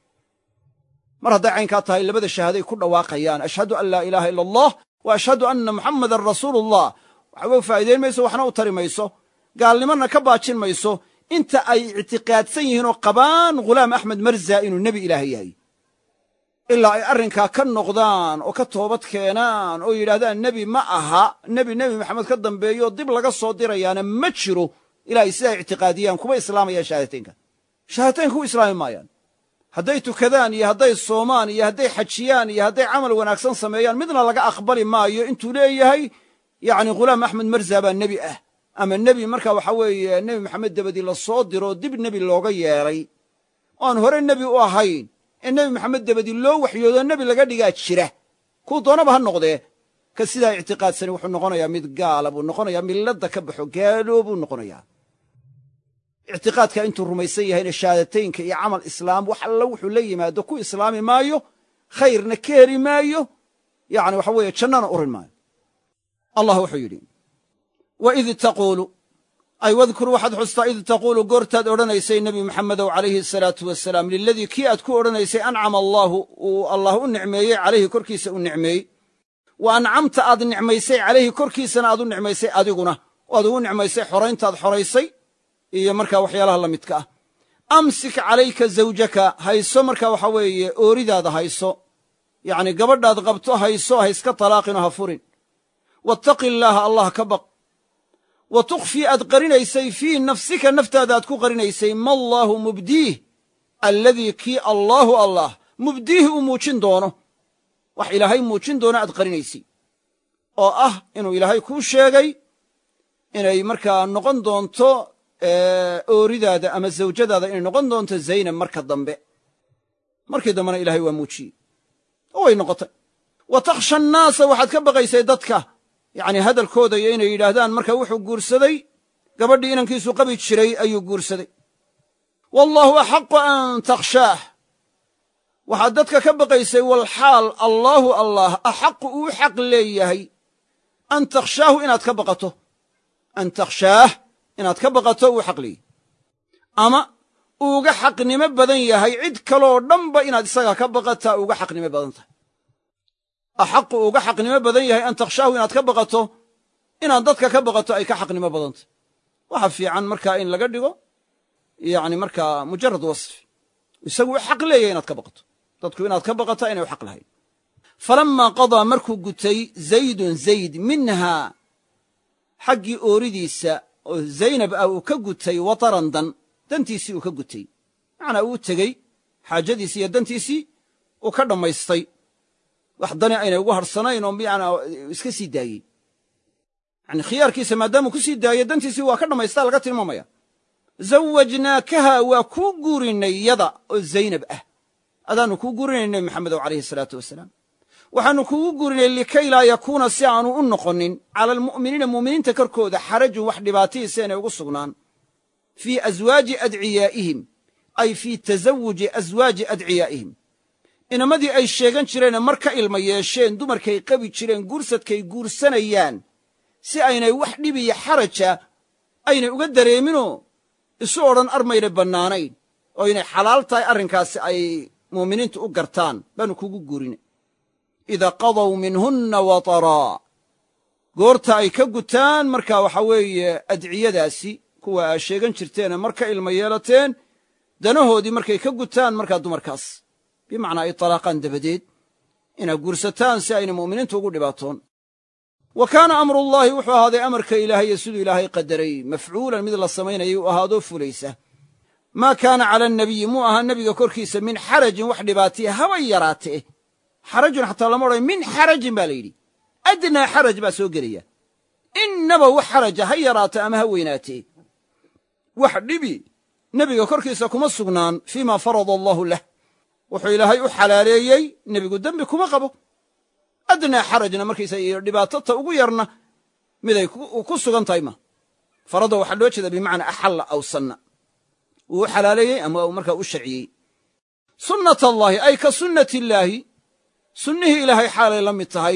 mar hadday caynkaa tahay labada shahaaday ku dhawaaqayaan ashhadu an laa ilaaha illa allah wa ashhadu anna muxammadan rasuulullah waxba faa'iidayn mayso waxna u tari mayso gaalnimona ka baajin mayso inta ay ictiqaadsan yihiin oo qabaan ghulaam axmed marza inuu nebi ilaahay yahay ilaa ay arrinkaa ka noqdaan oo ka toobad keenaan oo yidhahdaan nebi ma aha nebi maxamed ka dambeeyo dib laga soo dirayaana ma jiro ilaa ay sidaa ictiqaadiyaan kuma islaamayaan shahaadateynka u islaami maayaan hadday tukadaan iyo hadday soomaan iyo hadday xajiyaan iyo hadday camal wanaagsan sameeyaan midna laga aqbali maayo intuu leeyahay yacni ghulaam axmed marza baa nebi ah ama nebi markaa waxaa weeye nebi maxamed dabadii la soo diro dib nebi looga yeelay oo aan hore nebi u ahayn ee nebi maxamed dabadii loo waxyoodo nebi laga dhigaa jira kuu doonaba ha noqdee ka sidaa ictiqaadsani wuxuu noqonayaa mid gaala buu noqonayaa milladda ka baxo gaalo buu noqonayaa ictiqaadka intuu rumaysan yahayna shahaadateynka iyo camal islaam wax alla wuxuu la yimaado ku islaami maayo khayrna ka heli maayo yacni waxa weeye jannana urin maayo allah wuxuu yidhi waid taquulu ay wadkur waxaad xustaa id taquulu goortaad odhanaysay nebi maxamedow calayhi asalaatu wasalaam liladii kii aad ku odhanaysay ancama allaahu uu allah u nicmeeyey calayhi korkiisa u nicmeeyey wa ancamta aad nicmaysay calayhi korkiisana aad u nicmaysay adiguna oo aad ugu nicmaysay xorayntaad xoraysay iyo markaa waxyaalaha la midka ah amsik calayka zawjaka hayso markaa waxaa weeye ooridaada hayso yacni gabadhaad qabto hayso ha iska talaaqinoo ha furin wattaqi illaaha allah ka baq wa tukhfii aad qarinaysay fii nafsika naftaada aad ku qarinaysay ma allaahu mubdiih alladii kii allaahu allah mubdiihi uu muujin doono wax ilaahay muujin doono aad qarinaysay oo ah inuu ilaahay kuu sheegay inay markaa noqon doonto ooridaada ama zawjadaada inay noqon doonto zaynab marka dambe markii dambena ilaahay waa muujiyey oo way noqotay wa takhsha annaasa waxaad ka baqaysay dadka yacni hadalkooda iyo inay yidhaahdaan marka wuxuu guursaday gabadhii inankiisu qabi jiray ayuu guursaday wallaahu axaqu an takhshaah waxaad dadka ka baqaysay walxaal allaahu allah axaqu uu xaq leeyahay an takhshaahu inaad ka baqato an takhshaah inaad ka baqato uu xaq leeyahay ama uuga xaqnimo badan yahay cid kaloo dhanba inaad isaga ka baqataa uga xaqnimo badan tahay axaqu uga xaqnimo badan yahay an takhshaahu inaad ka baqato inaad dadka ka baqato ay ka xaqnimo badan tahay waxa fiican markaa in laga dhigo yacni markaa mujarad wasfi isagu u xaq leeyahay inaad ka baqato dadku inaad ka baqataa inay u xaq lahayn falammaa qadaa markuu gutay zaydun zayd minhaa xaggii ooridiisa oo zaynab ah uu ka gutay wataran dantiisii uu ka gutay macnaa uu tegey xaajadiisii iyo dantiisii uu ka dhammaystay wax dani aynay ugu harsanayn oo yacnaa iska sii daayey yacni khiyaarkiisa maadaamuu ku sii daayey dantiisii waa ka dhammaystaa laga tilmaamaya zawajnaakaha waa kuu guurinnay yada oo zaynab ah adaannu kuu guurinay nebi maxamedow calayhi salaatu wasalaam waxaannu kugu guurinay likay laa yakuuna si aanu u noqonin cala almu'miniina mu'miniinta korkooda xarajun wax dhibaatadiisa inay ugu sugnaan fii aswaaji adciyaa'ihim ay fii tasawuji aswaaji adciyaa'ihim inamadii ay sheegan jireenee mar ka ilma yeesheen dumarkay qabi jireen guursadkay guursanayaan si aynay wax dhibiya xaraja aynay uga dareeminoo isu odhan armayna bannaanayn oo inay xalaal tahay arrinkaasi ay mu'miniintu u gartaan baannu kugu guurinay idaa qadaw minhunna wataraa goorta ay ka gutaan markaa waxaa weeye adciyadaasi kuwa aa sheegan jirteene mar ka ilma yeelateen danahoodii markay ka gutaan markaa dumarkaas bimacnaa ay talaaqaan dabadeed inaad guursataan si ayna mu'miniintu ugu dhibaatoon wa kaana amrullaahi wuxuu ahaaday amarka ilaahaye siduu ilaahay qadaray mafcuulan mid la samaynayay u ahaadoo fulaysa maa kaana cala annabiyi muu ahaa nebiga korkiisa min xarajin wax dhibaatiya haba yaraatee xarajun xataa lama odhan min xarajin baa la yidhi adnaa xaraj baa soo gelaya innaba wax xaraja ha yaraato ama ha weynaatee wax dhibi nebiga korkiisa kuma sugnaan fii ma farada allaahu lah wuxuu ilaahay u xalaaleeyey nebigu dembi kuma qabo adnaa xarajna markaysa iyo dhibaatota ugu yarna miday ku sugan tahay ma farada waxaa loo jeeda bimacnaa axalla aw sanna wuu u xalaaleeyey ama markaa u sharciyey sunnat allaahi ay ka sunnati illaahi sunnihii ilaahay xaalay la mid tahay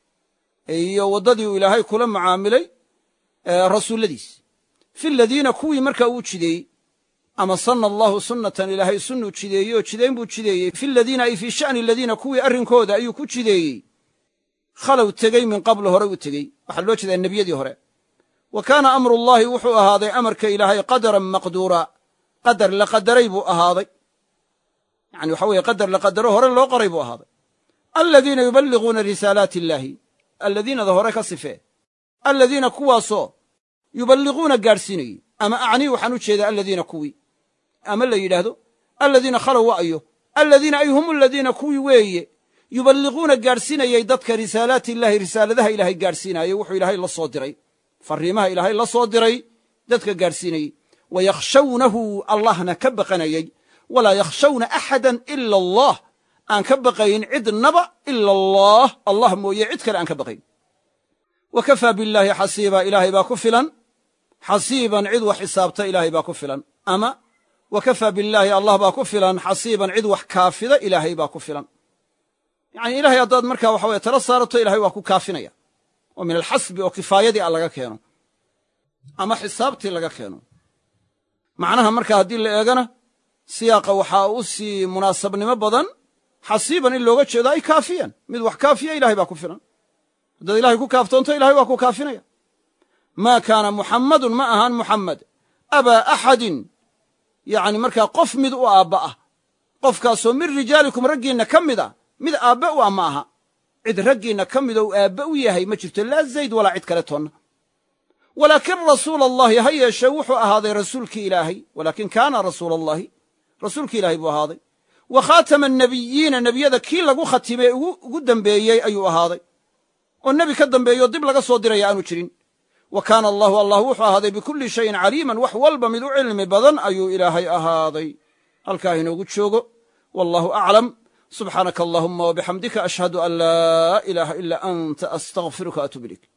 iyo waddadii uu ilaahay kula mucaamilay rasuulladiis fi ladiina kuwii markaa uu jideeyey ama sanna allaahu sunnatan ilaahay sunnuu jideeyey oo jidayn buu jideeyey fi ladiina ay fii sha'ni aladiina kuwii arrinkooda ayuu ku jideeyey khalow tegey min qablu hore u tegey waxaa loo jeedaa nebiyadii hore wa kaana amrullaahi wuxuu ahaaday amarka ilaahay qadaran maqduura qadar la qadaray buu ahaaday yani waxa weeye qadar la qadaro hore loo qoray buu ahaaday aladiina yuballiquuna risaalaati illaahi alladiinada hore ka sifee alladiina kuwaasoo yuballiquuna gaadhsiinayey ama acnii waxaan u jeedaa alladiina kuwii ama la yidhaahdo alladiina khalow wa'ayo alladiina ay hum aladiina kuwii weeye yuballiquuna gaadhsiinayey dadka risaalaati illaahi risaaladaha ilaahay gaadhsiinaayey wuxuu ilaahay la soo diray farriimaha ilaahay la soo diray dadka gaadhsiinayey wa yakhshawnahu allahna ka baqanayey walaa yakhshawna axadan ila allah aan ka baqayn cidnaba ila allah allah mooye cid kale aan ka baqayn wa kafaa billaahi xasiiba ilaahay baa ku filan xasiiban cid wax xisaabta ilaahay baa ku filan ama wa kafaa billaahi allah baa ku filan xasiiban cid wax kaafida ilaahay baa ku filan yacni ilahay haddaad markaa waxa weye tala saarato ilahay waa ku kaafinaya oo min alxasbi oo kifaayadii a laga keeno ama xisaabtii laga keeno macnaha markaa haddii la eegana siyaaqa waxaa u sii munaasabnimo badan xasiiban in looga jeedo ay kaafiyaan mid wax kaafiya ilahay baa ku filan haddaad ilahay ku kaaftoonto ilahay waa ku kaafinaya maa kaana muxammadun ma ahaan muxammed abaa axadin yacni markaa qof mid u aabba ah qofkaasoo min rijaalikum raggiinna ka mid a mid aabbe u ah ma aha cid raggiinna ka mida uu aabbe u yahay ma jirto laa zayd walaa cid kale toonna walaakin rasuula allahi ha yeeshee wuxuu ahaaday rasuulkii ilaahay walaakin kaana rasuula allahi rasuulkii ilaahay buu ahaaday wa khaatama annebiyiina nebiyada kii lagu khatimee ugu dembeeyey ayuu ahaaday oo nebi ka dambeeyo dib laga soo diraya aanu jirin wa kaana allahu allah wuxuu ahaaday bikulli shayin caliiman wax walba mid u cilmi badan ayuu ilaahay ahaaday. halkaa inoogu joogo. wallahu aclam. subxaanaka allahuma wabixamdika ashhadu an laa ilaaha ilaa anta astaqfiruka atuub ilayk.